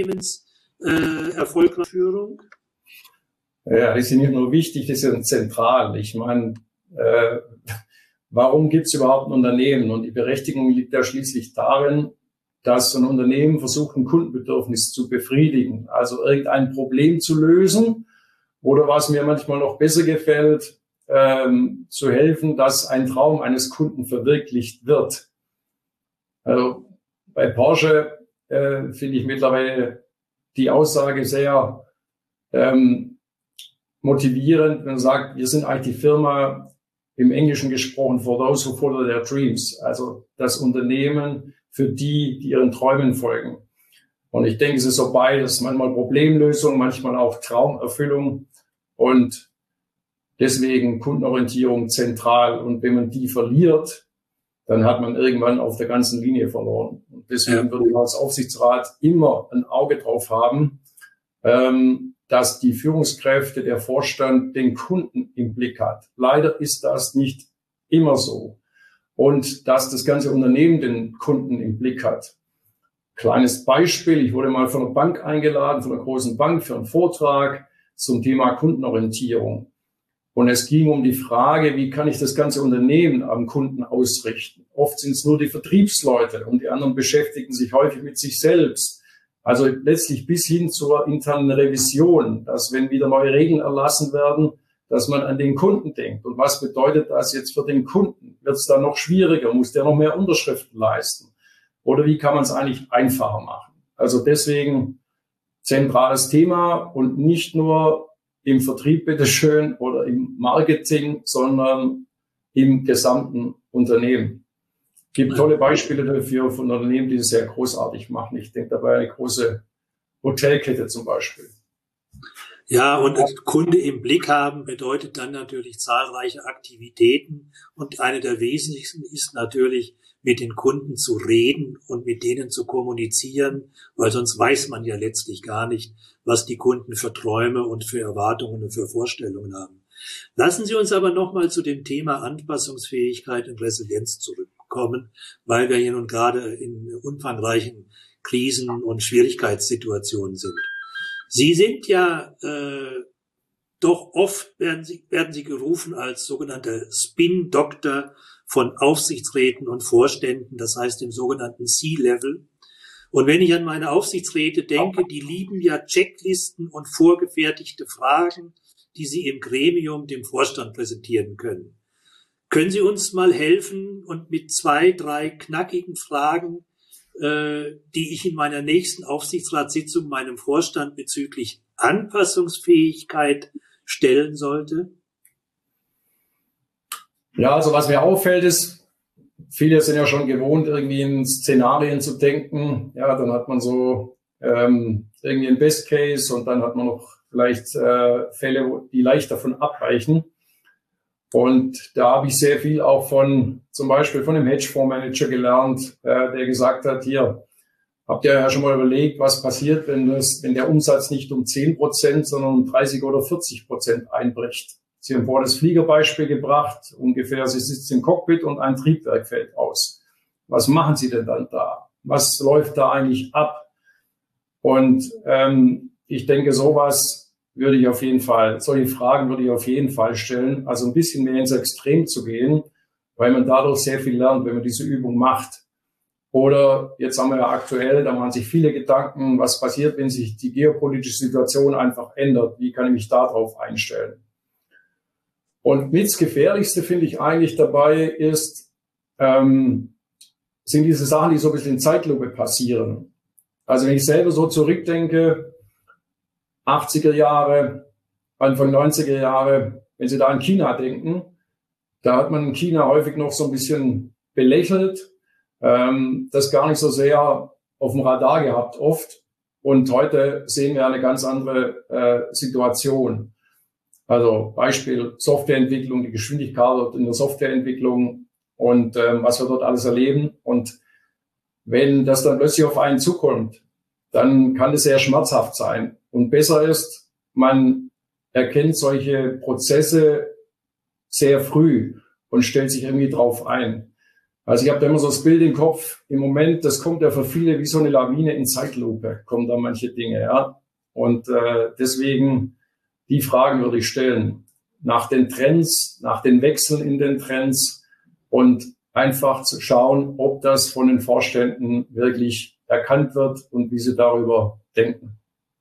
Unternehmenserfolgsführung? Äh, ja, die sind nicht nur wichtig, die sind zentral. Ich meine, äh, warum gibt es überhaupt ein Unternehmen? Und die Berechtigung liegt ja schließlich darin, dass ein Unternehmen versucht, ein Kundenbedürfnis zu befriedigen, also irgendein Problem zu lösen. Oder was mir manchmal noch besser gefällt, ähm, zu helfen, dass ein Traum eines Kunden verwirklicht wird. Also bei Porsche äh, finde ich mittlerweile die Aussage sehr ähm, motivierend, wenn man sagt, wir sind eigentlich die Firma, im Englischen gesprochen, for those who follow their dreams. Also das Unternehmen für die, die ihren Träumen folgen. Und ich denke, es ist so beides, manchmal Problemlösung, manchmal auch Traumerfüllung, und deswegen Kundenorientierung zentral. Und wenn man die verliert, dann hat man irgendwann auf der ganzen Linie verloren. Und deswegen ja. würde ich als Aufsichtsrat immer ein Auge drauf haben, ähm, dass die Führungskräfte, der Vorstand den Kunden im Blick hat. Leider ist das nicht immer so. Und dass das ganze Unternehmen den Kunden im Blick hat. Kleines Beispiel, ich wurde mal von einer Bank eingeladen, von einer großen Bank, für einen Vortrag zum Thema Kundenorientierung. Und es ging um die Frage, wie kann ich das ganze Unternehmen am Kunden ausrichten? Oft sind es nur die Vertriebsleute, und die anderen beschäftigen sich häufig mit sich selbst. Also letztlich bis hin zur internen Revision, dass wenn wieder neue Regeln erlassen werden, dass man an den Kunden denkt. Und was bedeutet das jetzt für den Kunden? Wird es dann noch schwieriger? Muss der noch mehr Unterschriften leisten? Oder wie kann man es eigentlich einfacher machen? Also deswegen zentrales Thema, und nicht nur im Vertrieb bitteschön oder im Marketing, sondern im gesamten Unternehmen. Es gibt tolle Beispiele dafür von Unternehmen, die es sehr großartig machen. Ich denke dabei an eine große Hotelkette zum Beispiel. Ja, und Kunde im Blick haben bedeutet dann natürlich zahlreiche Aktivitäten. Und eine der wesentlichsten ist natürlich, mit den Kunden zu reden und mit denen zu kommunizieren, weil sonst weiß man ja letztlich gar nicht, was die Kunden für Träume und für Erwartungen und für Vorstellungen haben. Lassen Sie uns aber nochmal zu dem Thema Anpassungsfähigkeit und Resilienz zurückkommen, weil wir hier nun gerade in umfangreichen Krisen und Schwierigkeitssituationen sind. Sie sind ja äh, doch oft, werden Sie, werden Sie gerufen als sogenannter Spin-Doktor von Aufsichtsräten und Vorständen, das heißt im sogenannten C-Level. Und wenn ich an meine Aufsichtsräte denke, die lieben ja Checklisten und vorgefertigte Fragen, die sie im Gremium dem Vorstand präsentieren können. Können Sie uns mal helfen und mit zwei, drei knackigen Fragen, äh, die ich in meiner nächsten Aufsichtsratssitzung meinem Vorstand bezüglich Anpassungsfähigkeit stellen sollte? Ja, also was mir auffällt ist, viele sind ja schon gewohnt, irgendwie in Szenarien zu denken. Ja, dann hat man so ähm, irgendwie ein Best Case und dann hat man noch vielleicht äh, Fälle, die leicht davon abweichen. Und da habe ich sehr viel auch von, zum Beispiel von einem Hedgefondsmanager gelernt, äh, der gesagt hat, hier, habt ihr ja schon mal überlegt, was passiert, wenn das, wenn der Umsatz nicht um zehn Prozent, sondern um dreißig oder vierzig Prozent einbricht. Sie haben vorher das Fliegerbeispiel gebracht, ungefähr, Sie sitzen im Cockpit und ein Triebwerk fällt aus. Was machen Sie denn dann da? Was läuft da eigentlich ab? Und ähm, ich denke, sowas würde ich auf jeden Fall, solche Fragen würde ich auf jeden Fall stellen. Also ein bisschen mehr ins Extrem zu gehen, weil man dadurch sehr viel lernt, wenn man diese Übung macht. Oder jetzt haben wir ja aktuell, da machen sich viele Gedanken, was passiert, wenn sich die geopolitische Situation einfach ändert? Wie kann ich mich darauf einstellen? Und mit das Gefährlichste finde ich eigentlich dabei ist, ähm, sind diese Sachen, die so ein bisschen in Zeitlupe passieren. Also wenn ich selber so zurückdenke, achtziger Jahre, Anfang neunziger Jahre, wenn Sie da an China denken, da hat man China häufig noch so ein bisschen belächelt, ähm, das gar nicht so sehr auf dem Radar gehabt oft. Und heute sehen wir eine ganz andere äh, Situation. Also Beispiel Softwareentwicklung, die Geschwindigkeit in der Softwareentwicklung und ähm, was wir dort alles erleben. Und wenn das dann plötzlich auf einen zukommt, dann kann es sehr schmerzhaft sein. Und besser ist, man erkennt solche Prozesse sehr früh und stellt sich irgendwie drauf ein. Also ich habe da immer so das Bild im Kopf, im Moment, das kommt ja für viele wie so eine Lawine in Zeitlupe, kommen da manche Dinge, ja. Und äh, deswegen die Fragen würde ich stellen, nach den Trends, nach den Wechseln in den Trends und einfach zu schauen, ob das von den Vorständen wirklich erkannt wird und wie sie darüber denken.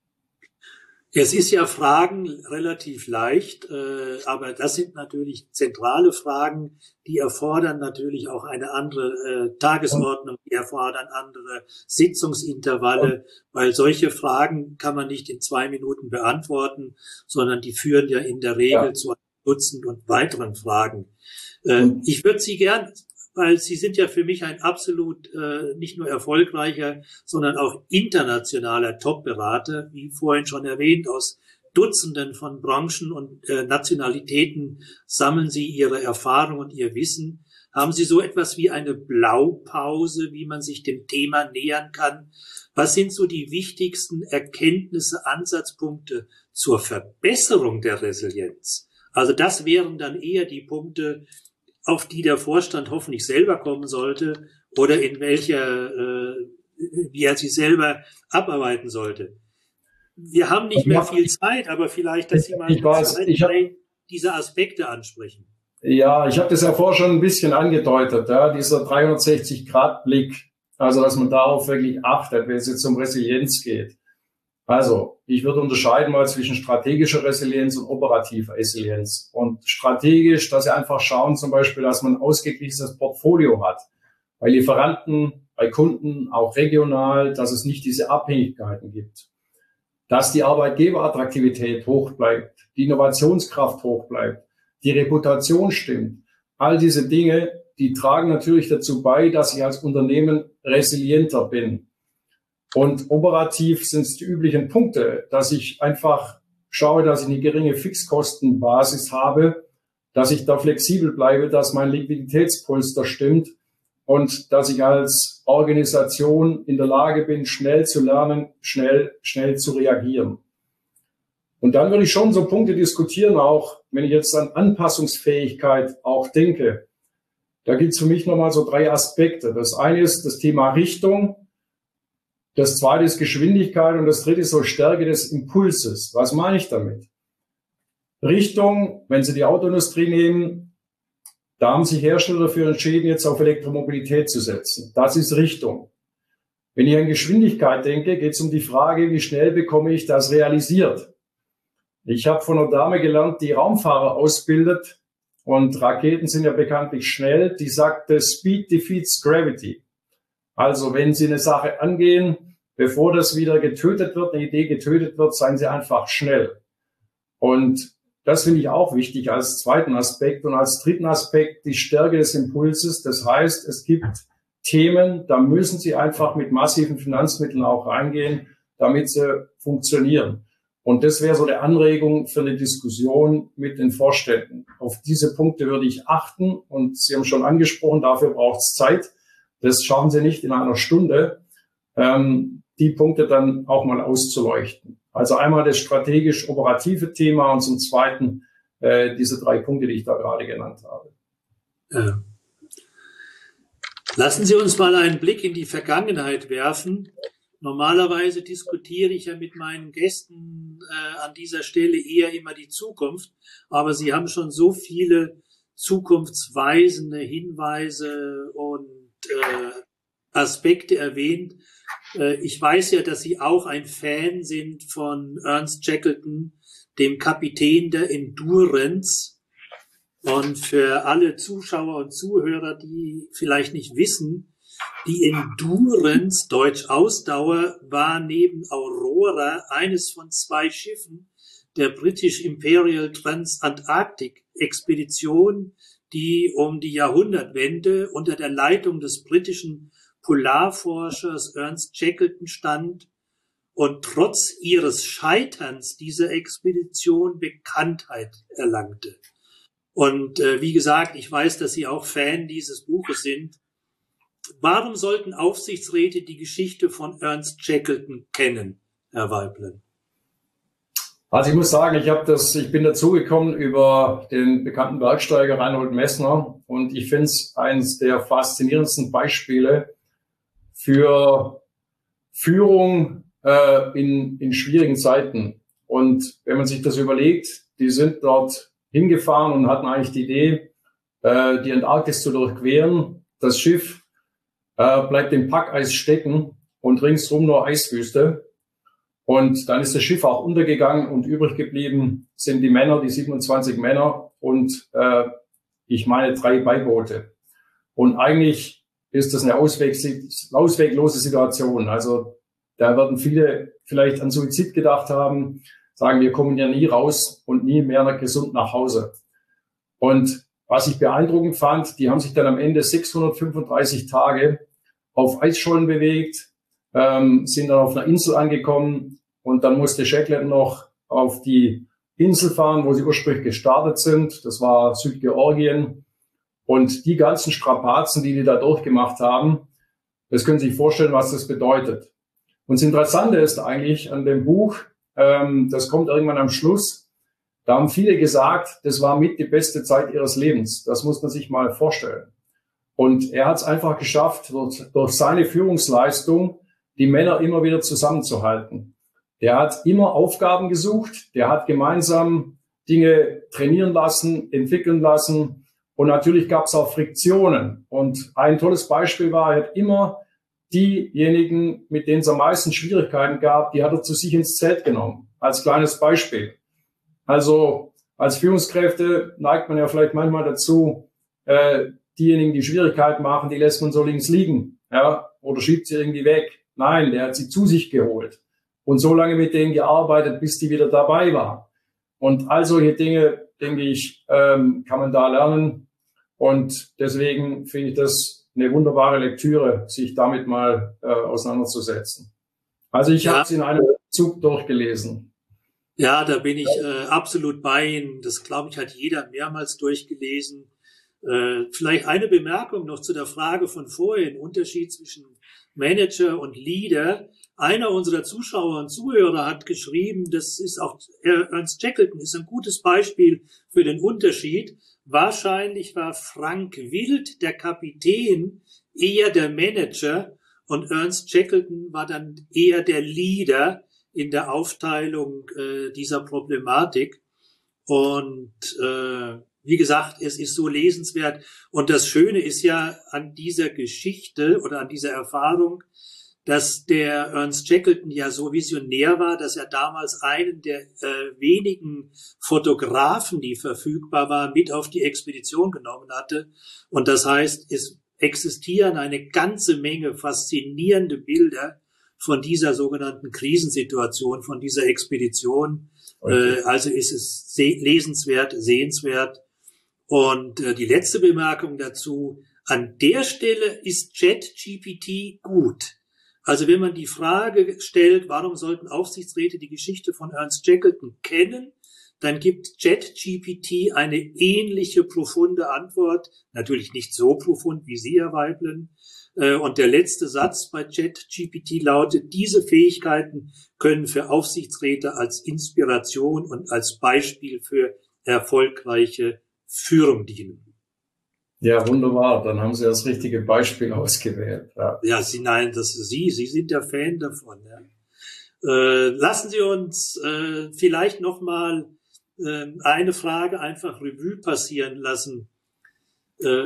Es ist ja Fragen relativ leicht, äh, aber das sind natürlich zentrale Fragen, die erfordern natürlich auch eine andere äh, Tagesordnung, die erfordern andere Sitzungsintervalle, weil solche Fragen kann man nicht in zwei Minuten beantworten, sondern die führen ja in der Regel ja. zu einem Dutzend und weiteren Fragen. Äh, ich würde Sie gern, weil Sie sind ja für mich ein absolut äh, nicht nur erfolgreicher, sondern auch internationaler Top-Berater, wie vorhin schon erwähnt, aus Dutzenden von Branchen und äh, Nationalitäten sammeln Sie Ihre Erfahrung und Ihr Wissen. Haben Sie so etwas wie eine Blaupause, wie man sich dem Thema nähern kann? Was sind so die wichtigsten Erkenntnisse, Ansatzpunkte zur Verbesserung der Resilienz? Also das wären dann eher die Punkte, auf die der Vorstand hoffentlich selber kommen sollte oder in welcher, äh, wie er sie selber abarbeiten sollte. Wir haben nicht mehr viel Zeit, aber vielleicht, dass Sie mal ich weiß, zwei, ich hab, diese Aspekte ansprechen. Ja, ich habe das ja vorher schon ein bisschen angedeutet, ja, dieser dreihundertsechzig Grad Blick, also dass man darauf wirklich achtet, wenn es jetzt um Resilienz geht. Also, ich würde unterscheiden mal zwischen strategischer Resilienz und operativer Resilienz. Und strategisch, dass Sie einfach schauen, zum Beispiel, dass man ein ausgeglichenes Portfolio hat. Bei Lieferanten, bei Kunden, auch regional, dass es nicht diese Abhängigkeiten gibt. dass die Arbeitgeberattraktivität hoch bleibt, die Innovationskraft hoch bleibt, die Reputation stimmt. All diese Dinge, die tragen natürlich dazu bei, dass ich als Unternehmen resilienter bin. Und operativ sind es die üblichen Punkte, dass ich einfach schaue, dass ich eine geringe Fixkostenbasis habe, dass ich da flexibel bleibe, dass mein Liquiditätspolster stimmt und dass ich als Organisation in der Lage bin, schnell zu lernen, schnell, schnell zu reagieren. Und dann würde ich schon so Punkte diskutieren, auch wenn ich jetzt an Anpassungsfähigkeit auch denke. Da gibt es für mich nochmal so drei Aspekte. Das eine ist das Thema Richtung. Das zweite ist Geschwindigkeit und das dritte ist so Stärke des Impulses. Was meine ich damit? Richtung, wenn Sie die Autoindustrie nehmen, da haben sich Hersteller dafür entschieden, jetzt auf Elektromobilität zu setzen. Das ist Richtung. Wenn ich an Geschwindigkeit denke, geht es um die Frage, wie schnell bekomme ich das realisiert? Ich habe von einer Dame gelernt, die Raumfahrer ausbildet, und Raketen sind ja bekanntlich schnell, die sagte, Speed defeats Gravity. Also wenn Sie eine Sache angehen, bevor das wieder getötet wird, eine Idee getötet wird, seien Sie einfach schnell. Und das finde ich auch wichtig als zweiten Aspekt. Und als dritten Aspekt die Stärke des Impulses. Das heißt, es gibt Themen, da müssen Sie einfach mit massiven Finanzmitteln auch reingehen, damit sie funktionieren. Und das wäre so eine Anregung für eine Diskussion mit den Vorständen. Auf diese Punkte würde ich achten. Und Sie haben schon angesprochen, dafür braucht es Zeit. Das schaffen Sie nicht in einer Stunde, ähm, die Punkte dann auch mal auszuleuchten. Also einmal das strategisch-operative Thema und zum Zweiten äh, diese drei Punkte, die ich da gerade genannt habe. Ja. Lassen Sie uns mal einen Blick in die Vergangenheit werfen. Normalerweise diskutiere ich ja mit meinen Gästen äh, an dieser Stelle eher immer die Zukunft, aber Sie haben schon so viele zukunftsweisende Hinweise und äh, Aspekte erwähnt. Äh, ich weiß ja, dass Sie auch ein Fan sind von Ernest Shackleton, dem Kapitän der Endurance. Und für alle Zuschauer und Zuhörer, die vielleicht nicht wissen, die Endurance, Deutsch Ausdauer, war neben Aurora eines von zwei Schiffen der British Imperial Transantarctic Expedition, die um die Jahrhundertwende unter der Leitung des britischen Polarforschers Ernest Shackleton stand und trotz ihres Scheiterns dieser Expedition Bekanntheit erlangte. Und äh, wie gesagt, ich weiß, dass Sie auch Fan dieses Buches sind. Warum sollten Aufsichtsräte die Geschichte von Ernest Shackleton kennen, Herr Weiblen? Also ich muss sagen, ich habe das, ich bin dazugekommen über den bekannten Bergsteiger Reinhold Messner und ich finde es eines der faszinierendsten Beispiele für Führung äh, in, in schwierigen Zeiten. Und wenn man sich das überlegt, die sind dort hingefahren und hatten eigentlich die Idee, äh, die Antarktis zu durchqueren. Das Schiff äh, bleibt im Packeis stecken und ringsrum nur Eiswüste. Und dann ist das Schiff auch untergegangen und übrig geblieben sind die Männer, die siebenundzwanzig Männer und äh, ich meine drei Beiboote. Und eigentlich ist das eine Ausweg, ausweglose Situation. Also da werden viele vielleicht an Suizid gedacht haben, sagen, wir kommen ja nie raus und nie mehr gesund nach Hause. Und was ich beeindruckend fand, die haben sich dann am Ende sechshundertfünfunddreißig Tage auf Eisschollen bewegt, ähm, sind dann auf einer Insel angekommen und dann musste Shackleton noch auf die Insel fahren, wo sie ursprünglich gestartet sind. Das war Südgeorgien. Und die ganzen Strapazen, die die da durchgemacht haben, das können Sie sich vorstellen, was das bedeutet. Und das Interessante ist eigentlich an dem Buch, ähm, das kommt irgendwann am Schluss, da haben viele gesagt, das war mit die beste Zeit ihres Lebens. Das muss man sich mal vorstellen. Und er hat es einfach geschafft, durch, durch seine Führungsleistung die Männer immer wieder zusammenzuhalten. Der hat immer Aufgaben gesucht, der hat gemeinsam Dinge trainieren lassen, entwickeln lassen und natürlich gab es auch Friktionen. Und ein tolles Beispiel war, er hat immer diejenigen, mit denen es am meisten Schwierigkeiten gab, die hat er zu sich ins Zelt genommen, als kleines Beispiel. Also als Führungskräfte neigt man ja vielleicht manchmal dazu, äh, diejenigen, die Schwierigkeiten machen, die lässt man so links liegen, ja, oder schiebt sie irgendwie weg. Nein, der hat sie zu sich geholt. und so lange mit denen gearbeitet, bis die wieder dabei waren. Und all solche Dinge, denke ich, ähm, kann man da lernen. Und deswegen finde ich das eine wunderbare Lektüre, sich damit mal äh, auseinanderzusetzen. Also ich ja. habe es in einem Zug durchgelesen. Ja, da bin ich äh, absolut bei Ihnen. Das, glaube ich, hat jeder mehrmals durchgelesen. Äh, vielleicht eine Bemerkung noch zu der Frage von vorhin, Unterschied zwischen Manager und Leader. Einer unserer Zuschauer und Zuhörer hat geschrieben, das ist auch Ernst Shackleton, ist ein gutes Beispiel für den Unterschied. Wahrscheinlich war Frank Wild, der Kapitän, eher der Manager und Ernst Shackleton war dann eher der Leader in der Aufteilung äh, dieser Problematik. Und äh, wie gesagt, es ist so lesenswert. Und das Schöne ist ja an dieser Geschichte oder an dieser Erfahrung, dass der Ernst Shackleton ja so visionär war, dass er damals einen der äh, wenigen Fotografen, die verfügbar waren, mit auf die Expedition genommen hatte. Und das heißt, es existieren eine ganze Menge faszinierende Bilder von dieser sogenannten Krisensituation, von dieser Expedition. Okay. Äh, also ist es se- lesenswert, sehenswert. Und äh, die letzte Bemerkung dazu, an der Stelle ist ChatGPT gut. Also wenn man die Frage stellt, warum sollten Aufsichtsräte die Geschichte von Ernst Shackleton kennen, dann gibt ChatGPT eine ähnliche profunde Antwort, natürlich nicht so profund wie Sie, Herr Weiblen. Und der letzte Satz bei ChatGPT lautet, diese Fähigkeiten können für Aufsichtsräte als Inspiration und als Beispiel für erfolgreiche Führung dienen. Ja, wunderbar. Dann haben Sie das richtige Beispiel ausgewählt. Ja, ja Sie, nein, das ist Sie. Sie sind der Fan davon. Ja. Äh, lassen Sie uns äh, vielleicht noch mal äh, eine Frage einfach Revue passieren lassen. Äh,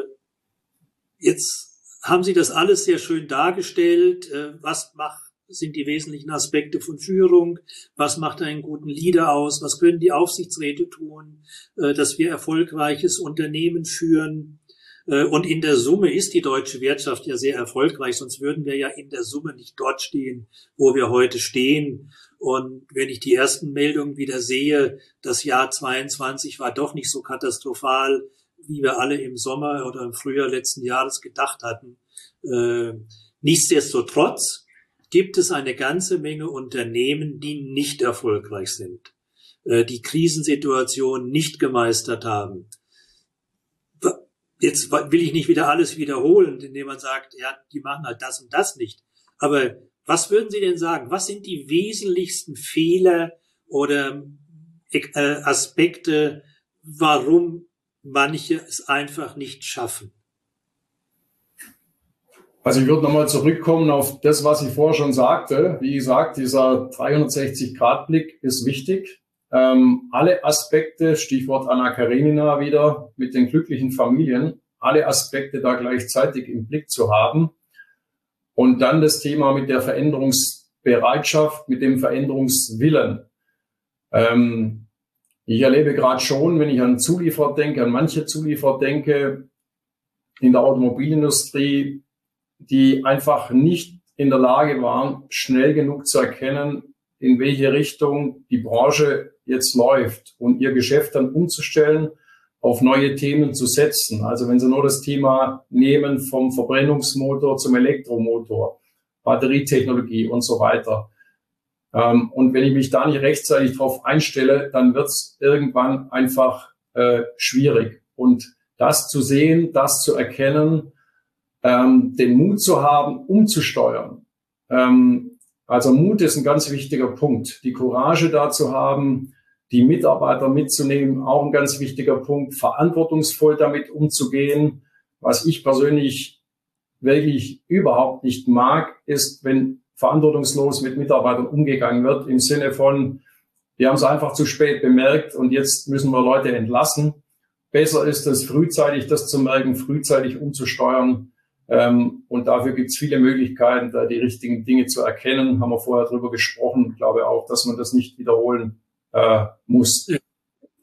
jetzt haben Sie das alles sehr schön dargestellt. Äh, was macht, sind die wesentlichen Aspekte von Führung? Was macht einen guten Leader aus? Was können die Aufsichtsräte tun, äh, dass wir erfolgreiches Unternehmen führen? Und in der Summe ist die deutsche Wirtschaft ja sehr erfolgreich, sonst würden wir ja in der Summe nicht dort stehen, wo wir heute stehen. Und wenn ich die ersten Meldungen wieder sehe, das Jahr zweiundzwanzig war doch nicht so katastrophal, wie wir alle im Sommer oder im Frühjahr letzten Jahres gedacht hatten. Äh, nichtsdestotrotz gibt es eine ganze Menge Unternehmen, die nicht erfolgreich sind, äh, die Krisensituationen nicht gemeistert haben. Jetzt will ich nicht wieder alles wiederholen, indem man sagt, ja, die machen halt das und das nicht. Aber was würden Sie denn sagen? Was sind die wesentlichsten Fehler oder äh, Aspekte, warum manche es einfach nicht schaffen? Also ich würde nochmal zurückkommen auf das, was ich vorher schon sagte. Wie gesagt, dieser dreihundertsechzig Grad Blick ist wichtig. Ähm, alle Aspekte, Stichwort Anna Karenina wieder, mit den glücklichen Familien, alle Aspekte da gleichzeitig im Blick zu haben. Und dann das Thema mit der Veränderungsbereitschaft, mit dem Veränderungswillen. Ähm, ich erlebe gerade schon, wenn ich an Zulieferer denke, an manche Zulieferer denke, in der Automobilindustrie, die einfach nicht in der Lage waren, schnell genug zu erkennen, in welche Richtung die Branche jetzt läuft und ihr Geschäft dann umzustellen, auf neue Themen zu setzen. Also wenn Sie nur das Thema nehmen vom Verbrennungsmotor zum Elektromotor, Batterietechnologie und so weiter. Und wenn ich mich da nicht rechtzeitig darauf einstelle, dann wird es irgendwann einfach äh, schwierig. Und das zu sehen, das zu erkennen, ähm, den Mut zu haben, umzusteuern. Ähm, Also Mut ist ein ganz wichtiger Punkt. Die Courage dazu haben, die Mitarbeiter mitzunehmen, auch ein ganz wichtiger Punkt. Verantwortungsvoll damit umzugehen. Was ich persönlich wirklich überhaupt nicht mag, ist, wenn verantwortungslos mit Mitarbeitern umgegangen wird, im Sinne von, wir haben es einfach zu spät bemerkt und jetzt müssen wir Leute entlassen. Besser ist es, frühzeitig das zu merken, frühzeitig umzusteuern. Ähm, und dafür gibt es viele Möglichkeiten, da die richtigen Dinge zu erkennen. Haben wir vorher drüber gesprochen. Ich glaube auch, dass man das nicht wiederholen äh, muss.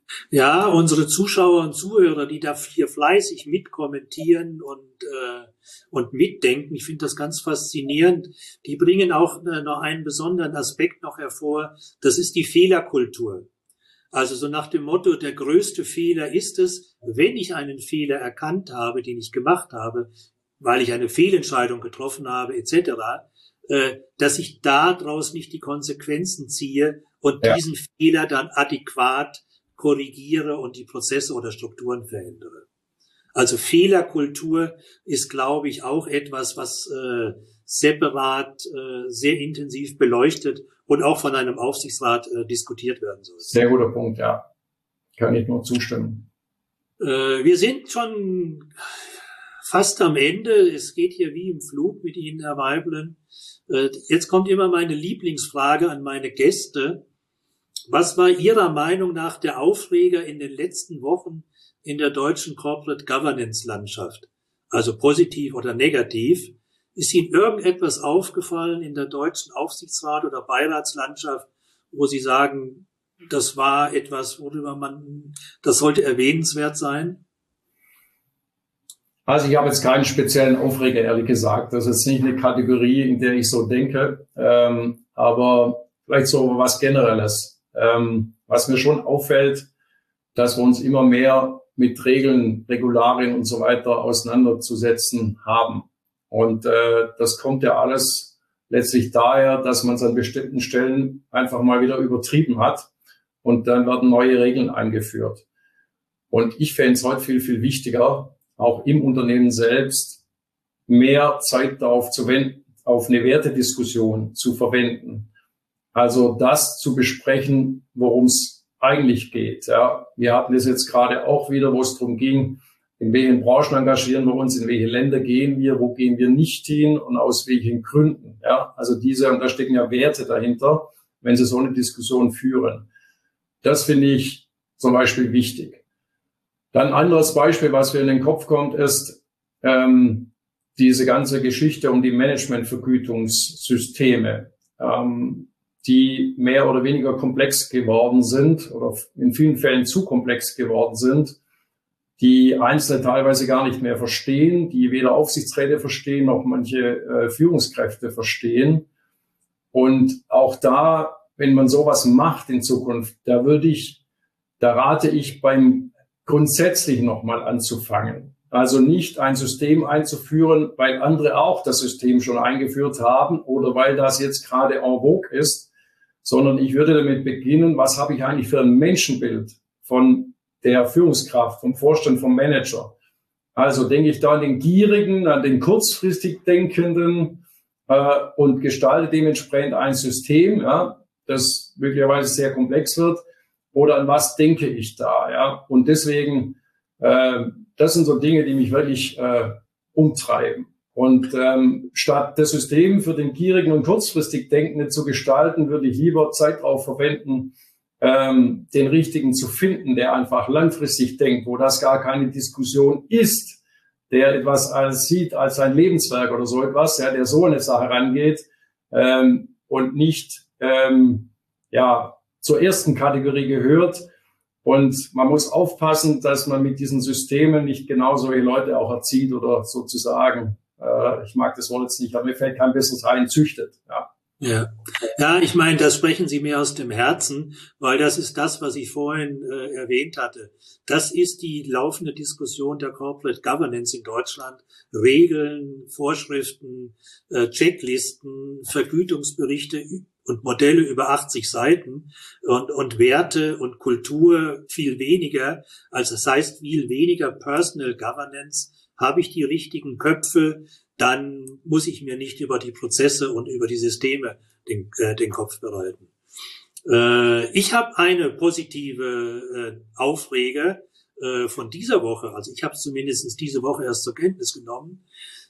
Ja, unsere Zuschauer und Zuhörer, die da hier fleißig mitkommentieren und äh, und mitdenken, ich finde das ganz faszinierend. Die bringen auch äh, noch einen besonderen Aspekt noch hervor. Das ist die Fehlerkultur. Also so nach dem Motto, der größte Fehler ist es, wenn ich einen Fehler erkannt habe, den ich gemacht habe, weil ich eine Fehlentscheidung getroffen habe, et cetera, äh, dass ich daraus nicht die Konsequenzen ziehe und Ja. diesen Fehler dann adäquat korrigiere und die Prozesse oder Strukturen verändere. Also Fehlerkultur ist, glaube ich, auch etwas, was äh, separat äh, sehr intensiv beleuchtet und auch von einem Aufsichtsrat äh, diskutiert werden soll. Sehr guter Punkt, ja. Kann ich nur zustimmen. Äh, wir sind schon fast am Ende. Es geht hier wie im Flug mit Ihnen, Herr Weiblen. Äh, jetzt kommt immer meine Lieblingsfrage an meine Gäste. Was war Ihrer Meinung nach der Aufreger in den letzten Wochen in der deutschen Corporate Governance Landschaft? Also positiv oder negativ? Ist Ihnen irgendetwas aufgefallen in der deutschen Aufsichtsrat- oder Beiratslandschaft, wo Sie sagen, das war etwas, worüber man, das sollte erwähnenswert sein? Also ich habe jetzt keinen speziellen Aufreger, ehrlich gesagt. Das ist nicht eine Kategorie, in der ich so denke. Ähm, aber vielleicht so was Generelles. Ähm, was mir schon auffällt, dass wir uns immer mehr mit Regeln, Regularien und so weiter auseinanderzusetzen haben. Und äh, das kommt ja alles letztlich daher, dass man es an bestimmten Stellen einfach mal wieder übertrieben hat und dann werden neue Regeln eingeführt. Und ich fände es heute viel, viel wichtiger, auch im Unternehmen selbst mehr Zeit darauf zu wenden, auf eine Wertediskussion zu verwenden. Also das zu besprechen, worum es eigentlich geht. Ja, wir hatten es jetzt gerade auch wieder, wo es darum ging, in welchen Branchen engagieren wir uns, in welche Länder gehen wir, wo gehen wir nicht hin und aus welchen Gründen. Ja, also diese, und da stecken ja Werte dahinter, wenn Sie so eine Diskussion führen. Das finde ich zum Beispiel wichtig. Dann ein anderes Beispiel, was mir in den Kopf kommt, ist ähm, diese ganze Geschichte um die Managementvergütungssysteme, ähm, die mehr oder weniger komplex geworden sind oder in vielen Fällen zu komplex geworden sind, die Einzelne teilweise gar nicht mehr verstehen, die weder Aufsichtsräte verstehen noch manche äh, Führungskräfte verstehen. Und auch da, wenn man sowas macht in Zukunft, da würde ich, da rate ich beim grundsätzlich nochmal anzufangen. Also nicht ein System einzuführen, weil andere auch das System schon eingeführt haben oder weil das jetzt gerade en vogue ist, sondern ich würde damit beginnen, was habe ich eigentlich für ein Menschenbild von der Führungskraft, vom Vorstand, vom Manager. Also denke ich da an den Gierigen, an den kurzfristig Denkenden äh, und gestalte dementsprechend ein System, ja, das möglicherweise sehr komplex wird. Oder an was denke ich da? Ja? Und deswegen, äh, das sind so Dinge, die mich wirklich äh, umtreiben. Und ähm, statt das System für den Gierigen und kurzfristig Denkenden zu gestalten, würde ich lieber Zeit darauf verwenden, ähm, den Richtigen zu finden, der einfach langfristig denkt, wo das gar keine Diskussion ist, der etwas als sieht als sein Lebenswerk oder so etwas, ja, der so eine Sache rangeht ähm, und nicht ähm, ja zur ersten Kategorie gehört. Und man muss aufpassen, dass man mit diesen Systemen nicht genau solche Leute auch erzieht oder sozusagen, äh, ich mag das Wort jetzt nicht, aber mir fällt kein besseres rein, züchtet. Ja. Ja, ja, ich meine, das sprechen Sie mir aus dem Herzen, weil das ist das, was ich vorhin äh, erwähnt hatte. Das ist die laufende Diskussion der Corporate Governance in Deutschland. Regeln, Vorschriften, äh, Checklisten, Vergütungsberichte und Modelle über achtzig Seiten und, und Werte und Kultur viel weniger. Also das heißt, viel weniger Personal Governance. Habe ich die richtigen Köpfe, dann muss ich mir nicht über die Prozesse und über die Systeme den, äh, den Kopf bereiten. Äh, ich habe eine positive äh, Aufreger äh, von dieser Woche, also ich habe es zumindest diese Woche erst zur Kenntnis genommen.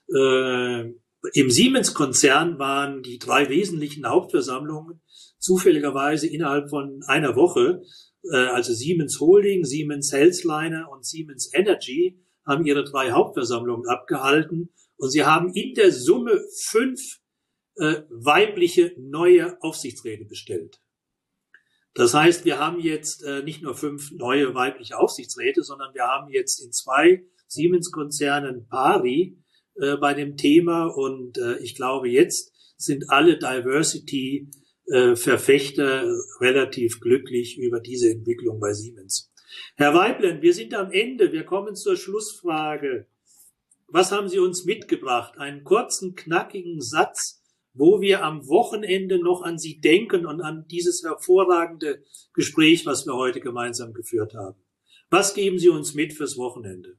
Äh, Im Siemens-Konzern waren die drei wesentlichen Hauptversammlungen zufälligerweise innerhalb von einer Woche, äh, also Siemens Holding, Siemens Healthliner und Siemens Energy haben ihre drei Hauptversammlungen abgehalten. Und sie haben in der Summe fünf äh, weibliche neue Aufsichtsräte bestellt. Das heißt, wir haben jetzt äh, nicht nur fünf neue weibliche Aufsichtsräte, sondern wir haben jetzt in zwei Siemens-Konzernen pari äh, bei dem Thema. Und äh, ich glaube, jetzt sind alle Diversity-Verfechter äh, relativ glücklich über diese Entwicklung bei Siemens. Herr Weiblen, wir sind am Ende. Wir kommen zur Schlussfrage. Was haben Sie uns mitgebracht? Einen kurzen, knackigen Satz, wo wir am Wochenende noch an Sie denken und an dieses hervorragende Gespräch, was wir heute gemeinsam geführt haben. Was geben Sie uns mit fürs Wochenende?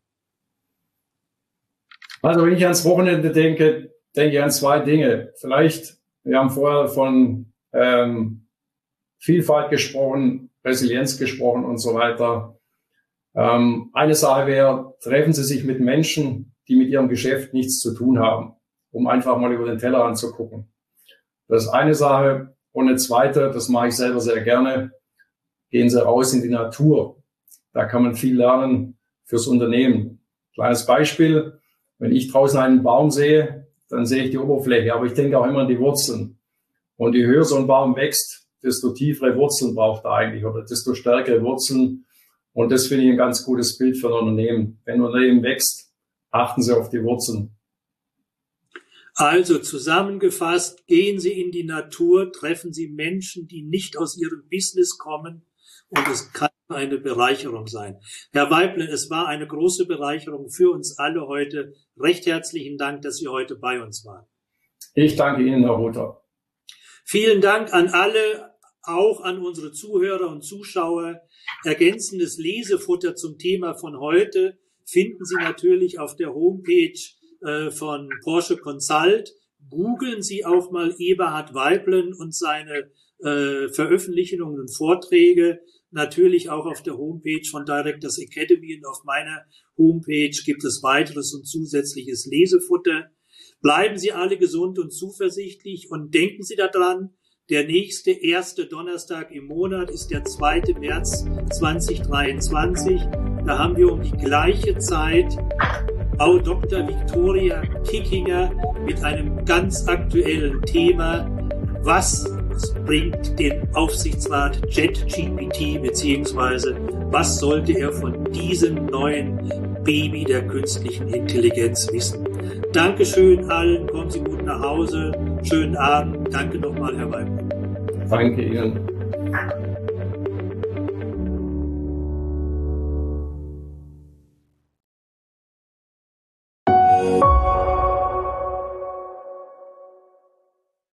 Also wenn ich ans Wochenende denke, denke ich an zwei Dinge. Vielleicht, wir haben vorher von ähm, Vielfalt gesprochen, Resilienz gesprochen und so weiter. Ähm, eine Sache wäre, treffen Sie sich mit Menschen, die mit Ihrem Geschäft nichts zu tun haben, um einfach mal über den Teller anzugucken. Das ist eine Sache. Und eine zweite, das mache ich selber sehr gerne, gehen Sie raus in die Natur. Da kann man viel lernen fürs Unternehmen. Kleines Beispiel, wenn ich draußen einen Baum sehe, dann sehe ich die Oberfläche, aber ich denke auch immer an die Wurzeln. Und je höher so ein Baum wächst, desto tiefere Wurzeln braucht er eigentlich oder desto stärkere Wurzeln. Und das finde ich ein ganz gutes Bild für ein Unternehmen. Wenn ein Unternehmen wächst, achten Sie auf die Wurzeln. Also zusammengefasst, gehen Sie in die Natur, treffen Sie Menschen, die nicht aus Ihrem Business kommen, und es kann eine Bereicherung sein. Herr Weiblen, es war eine große Bereicherung für uns alle heute. Recht herzlichen Dank, dass Sie heute bei uns waren. Ich danke Ihnen, Herr Rother. Vielen Dank an alle, auch an unsere Zuhörer und Zuschauer. Ergänzendes Lesefutter zum Thema von heute finden Sie natürlich auf der Homepage von Porsche Consult. Googeln Sie auch mal Eberhard Weiblen und seine äh, Veröffentlichungen und Vorträge. Natürlich auch auf der Homepage von Directors Academy und auf meiner Homepage gibt es weiteres und zusätzliches Lesefutter. Bleiben Sie alle gesund und zuversichtlich und denken Sie daran, der nächste erste Donnerstag im Monat ist der zweite März zweitausenddreiundzwanzig. Da haben wir um die gleiche Zeit Frau Doktor Viktoria Kickinger mit einem ganz aktuellen Thema. Was bringt den Aufsichtsrat ChatGPT, beziehungsweise was sollte er von diesem neuen Baby der künstlichen Intelligenz wissen? Dankeschön allen, kommen Sie gut nach Hause, schönen Abend, danke nochmal, Herr Weiblen. Danke Ihnen.